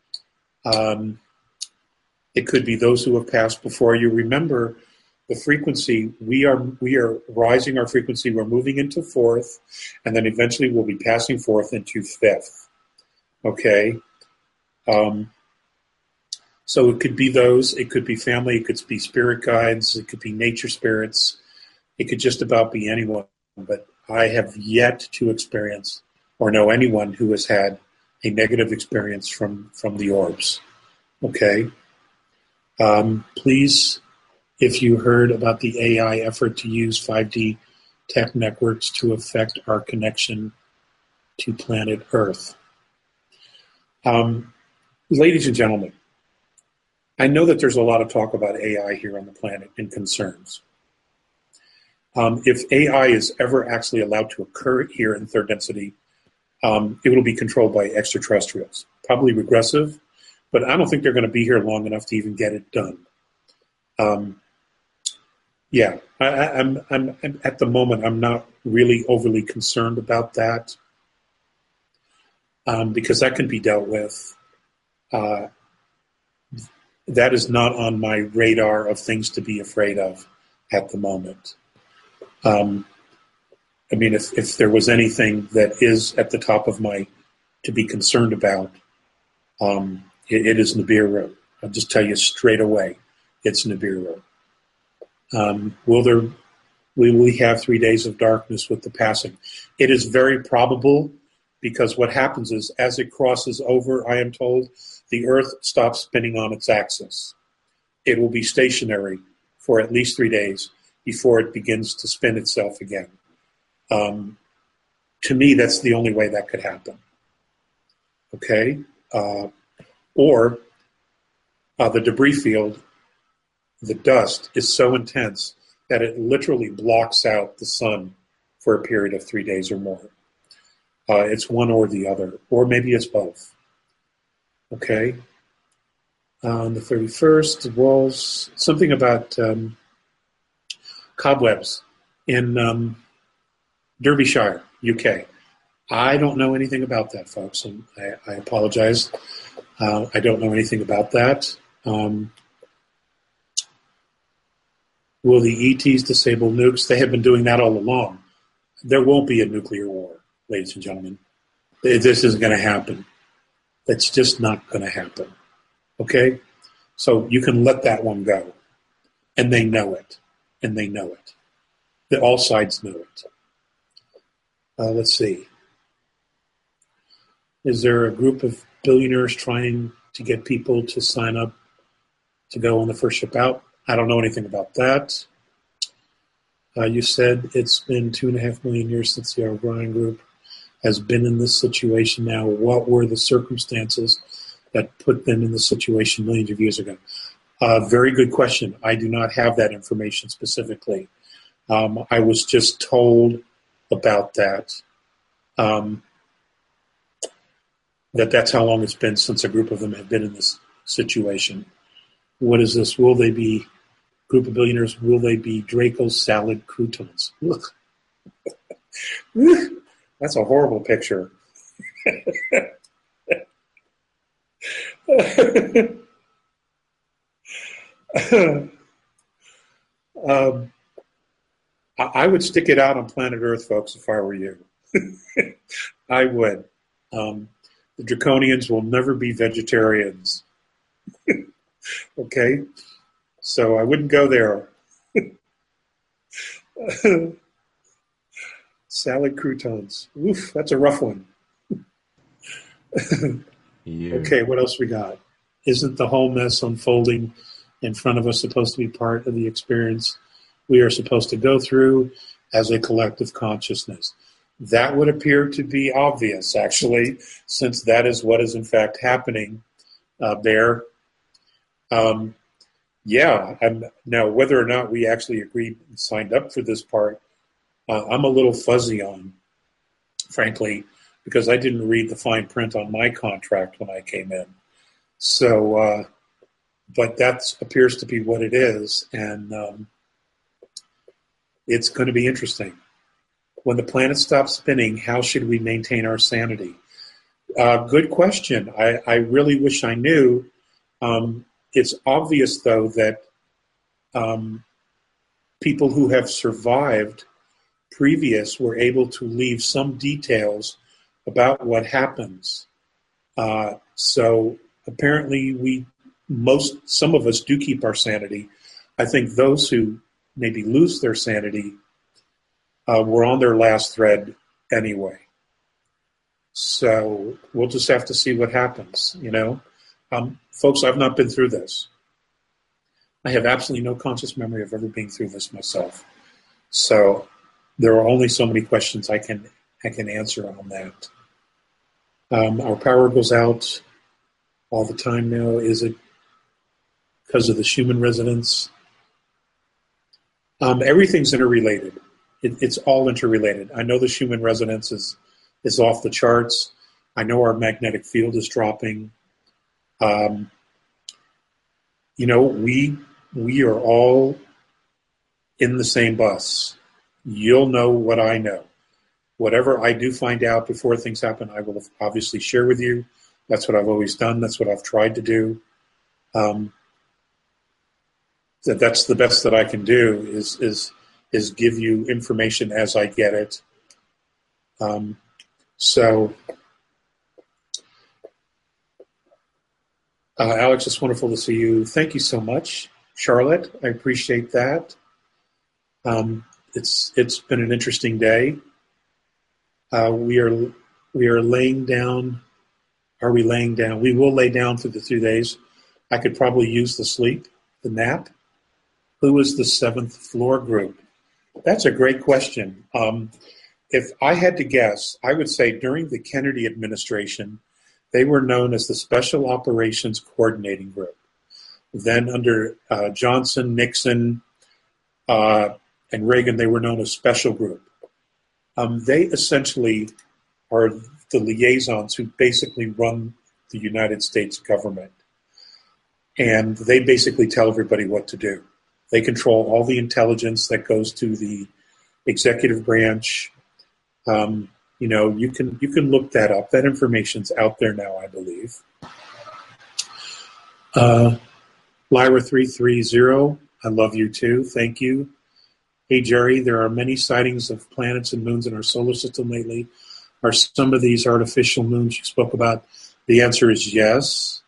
C: It could be those who have passed before you. Remember the frequency. We are rising our frequency. We're moving into fourth, and then eventually we'll be passing forth into fifth. Okay. So it could be those. It could be family. It could be spirit guides. It could be nature spirits. It could just about be anyone. But I have yet to experience or know anyone who has had a negative experience from the orbs. Okay. Please, if you heard about the AI effort to use 5D tech networks to affect our connection to planet Earth. Ladies and gentlemen, I know that there's a lot of talk about AI here on the planet and concerns. If AI is ever actually allowed to occur here in third density, it will be controlled by extraterrestrials, probably regressive, but I don't think they're going to be here long enough to even get it done. I'm at the moment, I'm not really overly concerned about that because that can be dealt with. That is not on my radar of things to be afraid of at the moment. If there was anything that is at the top of my to be concerned about, it is Nibiru. I'll just tell you straight away, it's Nibiru. Will we have 3 days of darkness with the passing? It is very probable, because what happens is, as it crosses over, I am told, the Earth stops spinning on its axis. It will be stationary for at least 3 days before it begins to spin itself again. To me, that's the only way that could happen. Okay? Or the debris field, the dust, is so intense that it literally blocks out the sun for a period of 3 days or more. It's one or the other, or maybe it's both. Okay? On the 31st, the walls, something about cobwebs in Derbyshire, UK. I don't know anything about that, folks, and I apologize. I don't know anything about that. Will the ETs disable nukes? They have been doing that all along. There won't be a nuclear war, ladies and gentlemen. This isn't going to happen. It's just not going to happen. Okay? So you can let that one go. And they know it. And they know it. All sides know it. Let's see. Is there a group of billionaires trying to get people to sign up to go on the first ship out? I don't know anything about that. You said it's been 2.5 million years since the O'Brien group has been in this situation now. What were the circumstances that put them in this situation millions of years ago? Very good question. I do not have that information specifically. I was just told about that. That's how long it's been since a group of them have been in this situation. What is this? Will they be group of billionaires? Will they be Draco's salad croutons? Look. That's a horrible picture. I would stick it out on planet Earth, folks, if I were you. I would. The Draconians will never be vegetarians. Okay? So I wouldn't go there. Salad croutons. Oof, that's a rough one. Okay, what else we got? Isn't the whole mess unfolding in front of us supposed to be part of the experience we are supposed to go through as a collective consciousness? That would appear to be obvious, actually, since that is what is in fact happening there. Now, whether or not we actually agreed and signed up for this part, I'm a little fuzzy on, frankly, because I didn't read the fine print on my contract when I came in. So, but that appears to be what it is, and it's going to be interesting. When the planet stops spinning, how should we maintain our sanity? Good question. I really wish I knew. It's obvious, though, that people who have survived previous were able to leave some details about what happens. So apparently some of us do keep our sanity. I think those who maybe lose their sanity were on their last thread anyway. So we'll just have to see what happens, you know. Folks, I've not been through this. I have absolutely no conscious memory of ever being through this myself. So there are only so many questions I can answer on that. Our power goes out all the time now. Is it because of the Schumann resonance? Everything's interrelated. It's all interrelated. I know the Schumann resonance is off the charts. I know our magnetic field is dropping. You know, we are all in the same bus. You'll know what I know. Whatever I do find out before things happen, I will obviously share with you. That's what I've always done. That's what I've tried to do. That's the best that I can do is give you information as I get it. So Alex, it's wonderful to see you. Thank you so much, Charlotte. I appreciate that. It's been an interesting day. We are laying down. Are we laying down? We will lay down for the 2 days. I could probably use the sleep, the nap. Who is the seventh floor group? That's a great question. If I had to guess, I would say during the Kennedy administration, they were known as the Special Operations Coordinating Group. Then under Johnson, Nixon, and Reagan, they were known as Special Group. They essentially are the liaisons who basically run the United States government. And they basically tell everybody what to do. They control all the intelligence that goes to the executive branch. You can look that up. That information's out there now, I believe. Lyra 330, I love you too. Thank you. Hey Jerry, there are many sightings of planets and moons in our solar system lately. Are some of these artificial moons you spoke about? The answer is yes.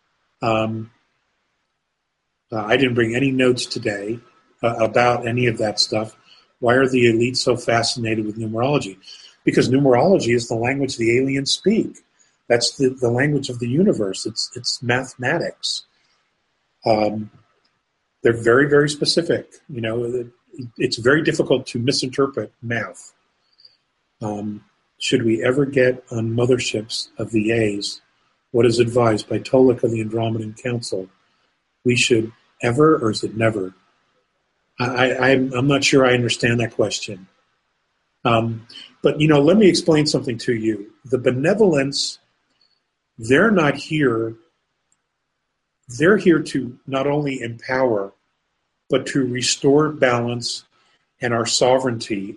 C: I didn't bring any notes today about any of that stuff. Why are the elites so fascinated with numerology? Because numerology is the language the aliens speak. That's the language of the universe. It's mathematics. They're very, very specific. It's very difficult to misinterpret math. Should we ever get on motherships of the A's, what is advised by Tolek of the Andromedan Council? We should ever, or is it never? I'm not sure I understand that question. But, let me explain something to you. The benevolence, they're not here. They're here to not only empower, but to restore balance and our sovereignty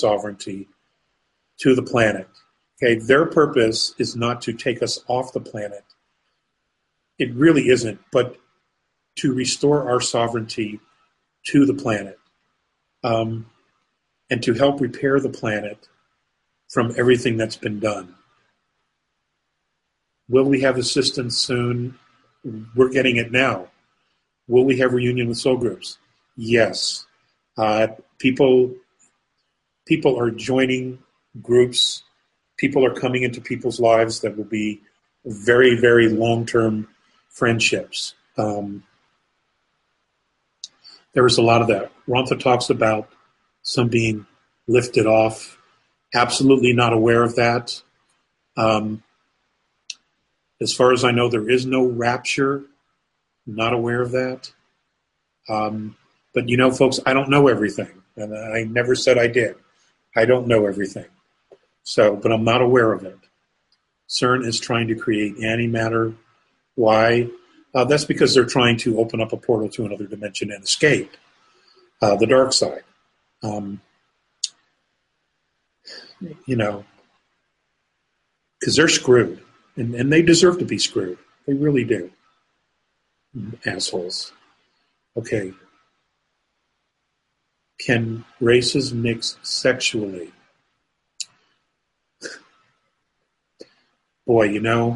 C: to the planet. Okay, their purpose is not to take us off the planet. It really isn't, but to restore our sovereignty to the planet, and to help repair the planet from everything that's been done. Will we have assistance soon? We're getting it now. Will we have reunion with soul groups? Yes. People are joining groups. People are coming into people's lives that will be very, very long-term friendships. There was a lot of that. Rantha talks about some being lifted off. Absolutely not aware of that. As far as I know, there is no rapture. Not aware of that. But folks, I don't know everything. And I never said I did. I don't know everything. But I'm not aware of it. CERN is trying to create antimatter. Why? That's because they're trying to open up a portal to another dimension and escape the dark side. Because they're screwed. And they deserve to be screwed. They really do. Assholes. Okay. Can races mix sexually? Boy,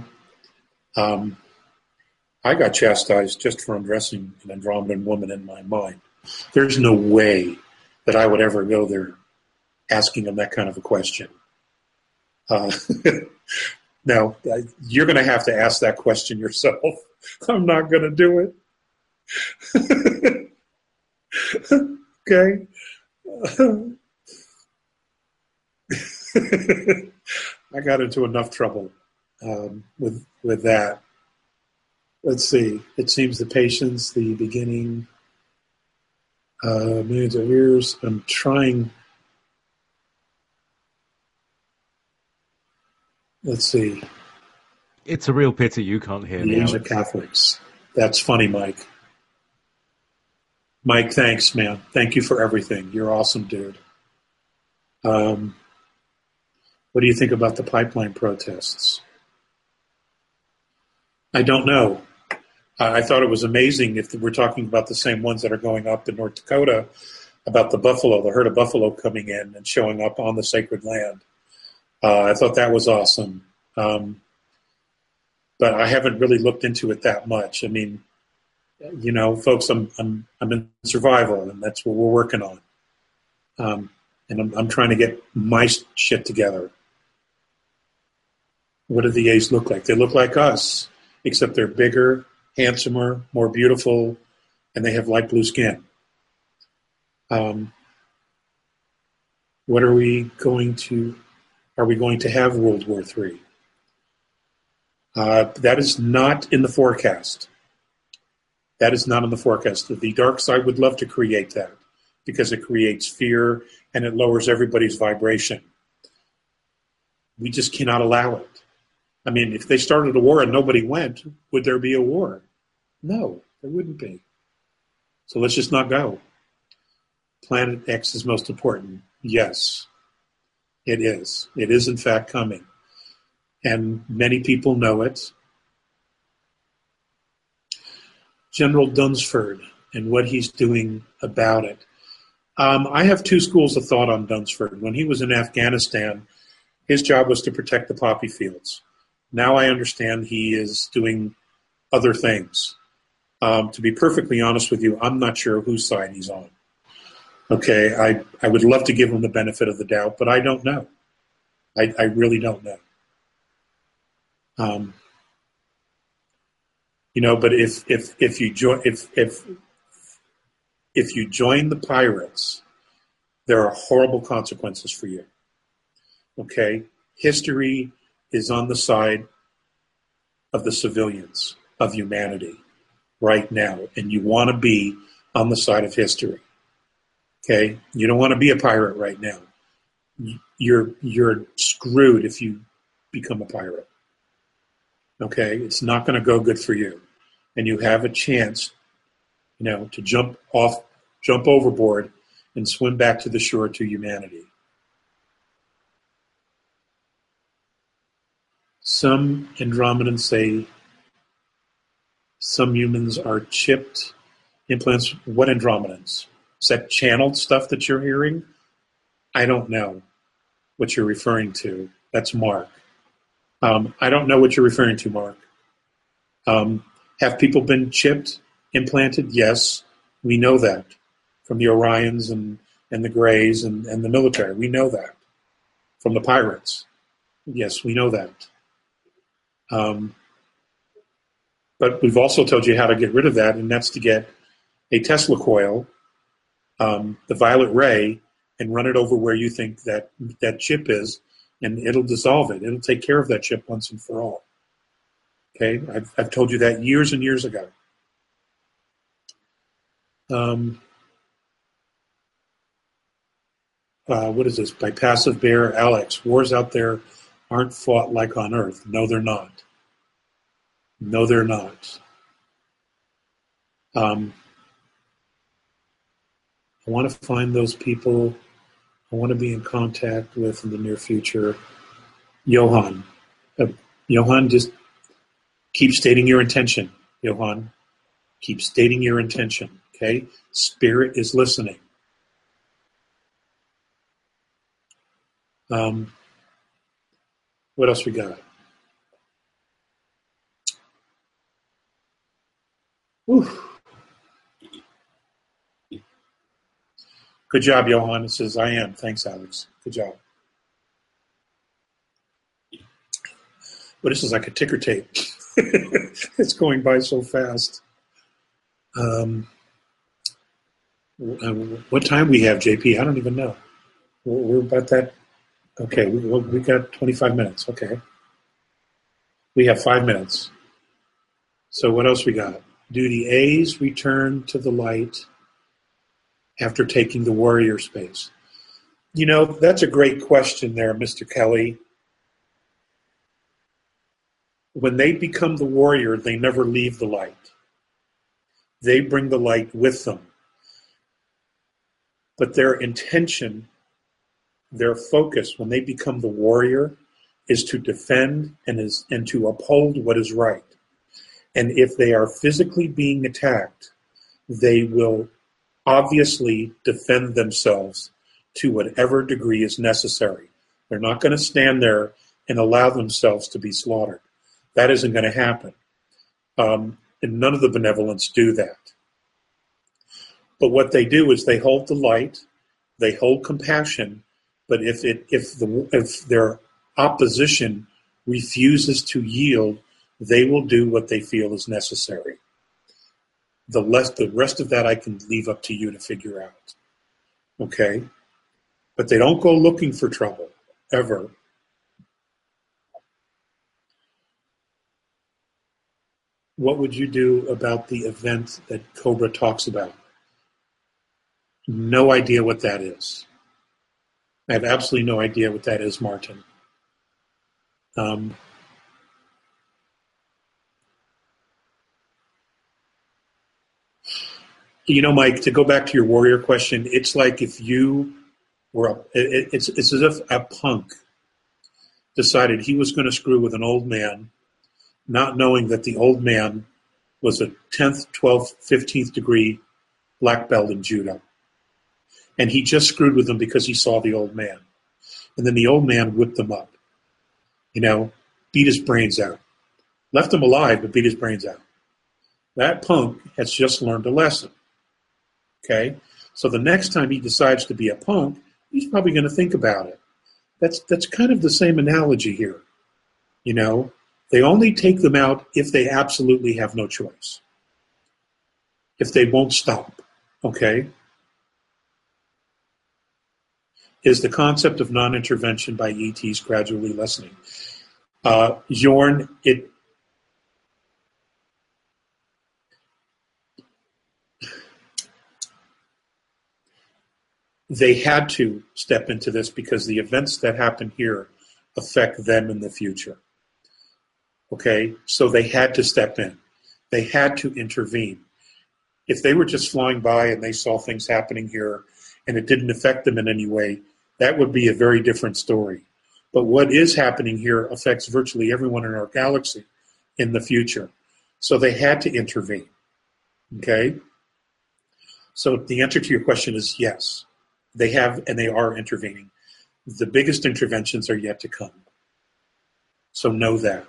C: I got chastised just for undressing an Andromedan woman in my mind. There's no way that I would ever go there asking them that kind of a question. No, you're going to have to ask that question yourself. I'm not going to do it. Okay? I got into enough trouble with that. Let's see. It seems the patience, the beginning, millions of years. I'm trying. Let's see.
B: It's a real pity you can't hear me.
C: The Asia Catholics. That's funny, Mike. Mike, thanks, man. Thank you for everything. You're awesome, dude. What do you think about the pipeline protests? I don't know. I thought it was amazing if we're talking about the same ones that are going up in North Dakota about the herd of buffalo coming in and showing up on the sacred land. I thought that was awesome. But but I haven't really looked into it that much. I mean, folks, I'm in survival, and that's what we're working on. And I'm trying to get my shit together. What do the A's look like? They look like us, except they're bigger, handsomer, more beautiful, and they have light blue skin. What are we going to have World War III? That is not in the forecast. That is not in the forecast. The dark side would love to create that because it creates fear and it lowers everybody's vibration. We just cannot allow it. I mean, if they started a war and nobody went, would there be a war? No, there wouldn't be. So let's just not go. Planet X is most important. Yes, it is. It is, in fact, coming. And many people know it. General Dunsford and what he's doing about it. I have two schools of thought on Dunsford. When he was in Afghanistan, his job was to protect the poppy fields. Now I understand he is doing other things. To be perfectly honest with you, I'm not sure whose side he's on. Okay, I would love to give him the benefit of the doubt, but I don't know. I really don't know. But if you join the pirates, there are horrible consequences for you. Okay, history is on the side of the civilians, of humanity, right now, and you want to be on the side of history. Okay, you don't want to be a pirate right now. You're screwed if you become a pirate. Okay, it's not going to go good for you, and you have a chance, to jump overboard, and swim back to the shore to humanity. Some Andromedans say some humans are chipped implants. What Andromedans? Is that channeled stuff that you're hearing? I don't know what you're referring to. That's Mark. I don't know what you're referring to, Mark. Have people been chipped, implanted? Yes, we know that from the Orions and the Greys and the military. We know that. From the pirates. Yes, we know that. But we've also told you how to get rid of that, and that's to get a Tesla coil, the violet ray, and run it over where you think that chip is, and it'll dissolve it. It'll take care of that chip once and for all. Okay, I've told you that years and years ago. What is this? By Passive Bear, Alex. Wars out there aren't fought like on Earth. No, they're not. No, they're not. I want to find those people I want to be in contact with in the near future. Johan. Johan, just keep stating your intention, Johan. Keep stating your intention, okay? Spirit is listening. What else we got? Whew. Good job, Johan. It says, I am. Thanks, Alex. Good job. But this is like a ticker tape. It's going by so fast. What time we have, JP? I don't even know. We're about that. Okay, we got 25 minutes. Okay. We have 5 minutes. So what else we got? Do the A's return to the light after taking the warrior space? That's a great question there, Mr. Kelly. When they become the warrior, they never leave the light. They bring the light with them. But their intention, their focus when they become the warrior is to defend and to uphold what is right. And if they are physically being attacked, they will obviously defend themselves to whatever degree is necessary. They're not going to stand there and allow themselves to be slaughtered. That isn't going to happen. And none of the benevolents do that. But what they do is they hold the light, they hold compassion, but if their opposition refuses to yield, they will do what they feel is necessary. The rest of that I can leave up to you to figure out. Okay? But they don't go looking for trouble, ever. What would you do about the event that Cobra talks about? No idea what that is. I have absolutely no idea what that is, Martin. Mike, to go back to your warrior question, it's like if you were, it's as if a punk decided he was going to screw with an old man, not knowing that the old man was a 10th, 12th, 15th degree black belt in judo. And he just screwed with him because he saw the old man. And then the old man whipped him up, beat his brains out. Left him alive, but beat his brains out. That punk has just learned a lesson. Okay? So the next time he decides to be a punk, he's probably going to think about it. That's kind of the same analogy here. They only take them out if they absolutely have no choice. If they won't stop. Okay? Is the concept of non-intervention by ETs gradually lessening? Jorn, they had to step into this because the events that happen here affect them in the future. Okay? So they had to step in. They had to intervene. If they were just flying by and they saw things happening here and it didn't affect them in any way, that would be a very different story. But what is happening here affects virtually everyone in our galaxy in the future. So they had to intervene. Okay? So the answer to your question is yes. They have and they are intervening. The biggest interventions are yet to come. So know that.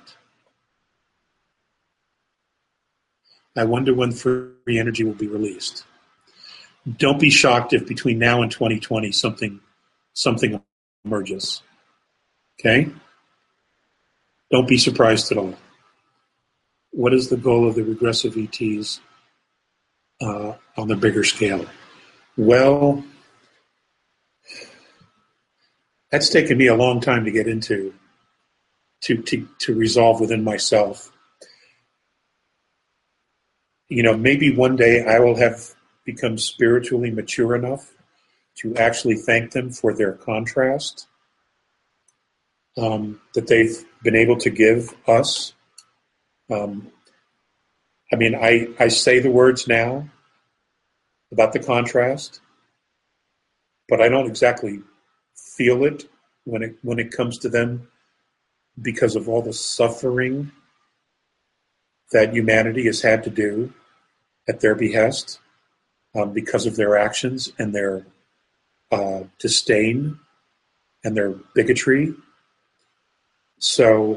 C: I wonder when free energy will be released. Don't be shocked if between now and 2020 something emerges. Okay? Don't be surprised at all. What is the goal of the regressive ETs on the bigger scale? Well, that's taken me a long time to get into, to resolve within myself. Maybe one day I will have become spiritually mature enough to actually thank them for their contrast that they've been able to give us. I say the words now about the contrast, but I don't exactly feel it when it comes to them because of all the suffering that humanity has had to do at their behest because of their actions and their disdain and their bigotry. So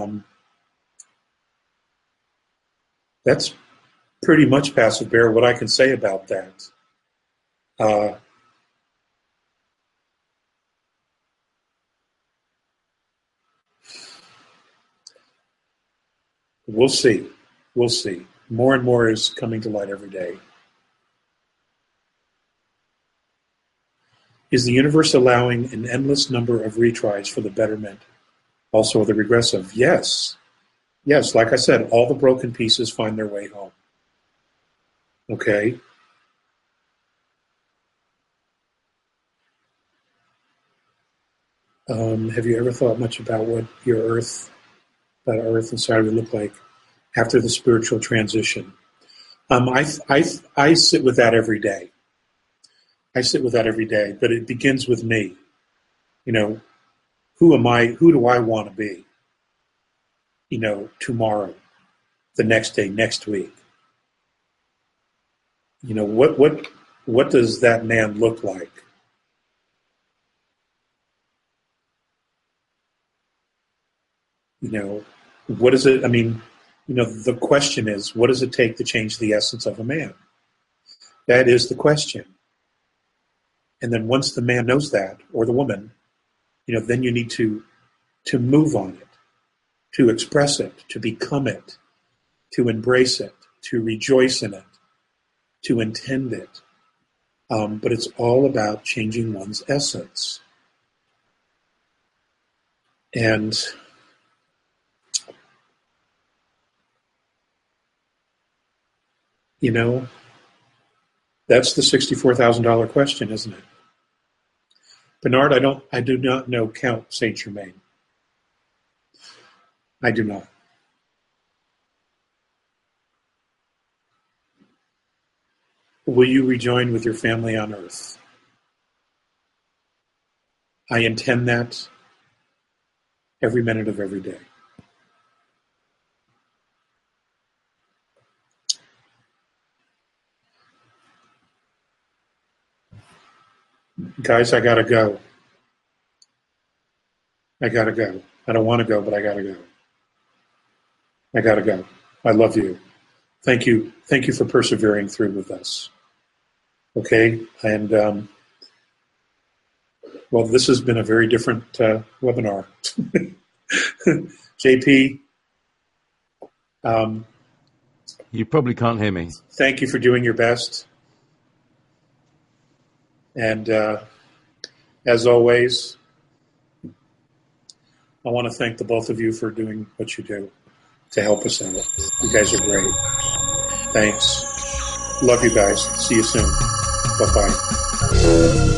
C: that's pretty much, Passive Bear, what I can say about that. We'll see. We'll see. More and more is coming to light every day. Is the universe allowing an endless number of retries for the betterment, also the regressive? Yes. Yes, like I said, all the broken pieces find their way home. Okay? Have you ever thought much about what Earth and Saturn would look like after the spiritual transition? I sit with that every day. But it begins with me. Who am I? Who do I want to be? Tomorrow, the next day, next week. What does that man look like? what is it? I mean, the question is, what does it take to change the essence of a man? That is the question. And then once the man knows that, or the woman, then you need to move on it, to express it, to become it, to embrace it, to rejoice in it, to intend it. But it's all about changing one's essence. And that's the $64,000 question, isn't it? Bernard, I do not know Count Saint Germain. I do not. Will you rejoin with your family on earth? I intend that every minute of every day. Guys, I gotta go. I don't want to go, but I gotta go. I love you. Thank you for persevering through with us. Okay, and well, this has been a very different webinar. JP,
B: you probably can't hear me.
C: Thank you for doing your best. And as always, I want to thank the both of you for doing what you do to help us out. You guys are great. Thanks. Love you guys. See you soon. Bye-bye.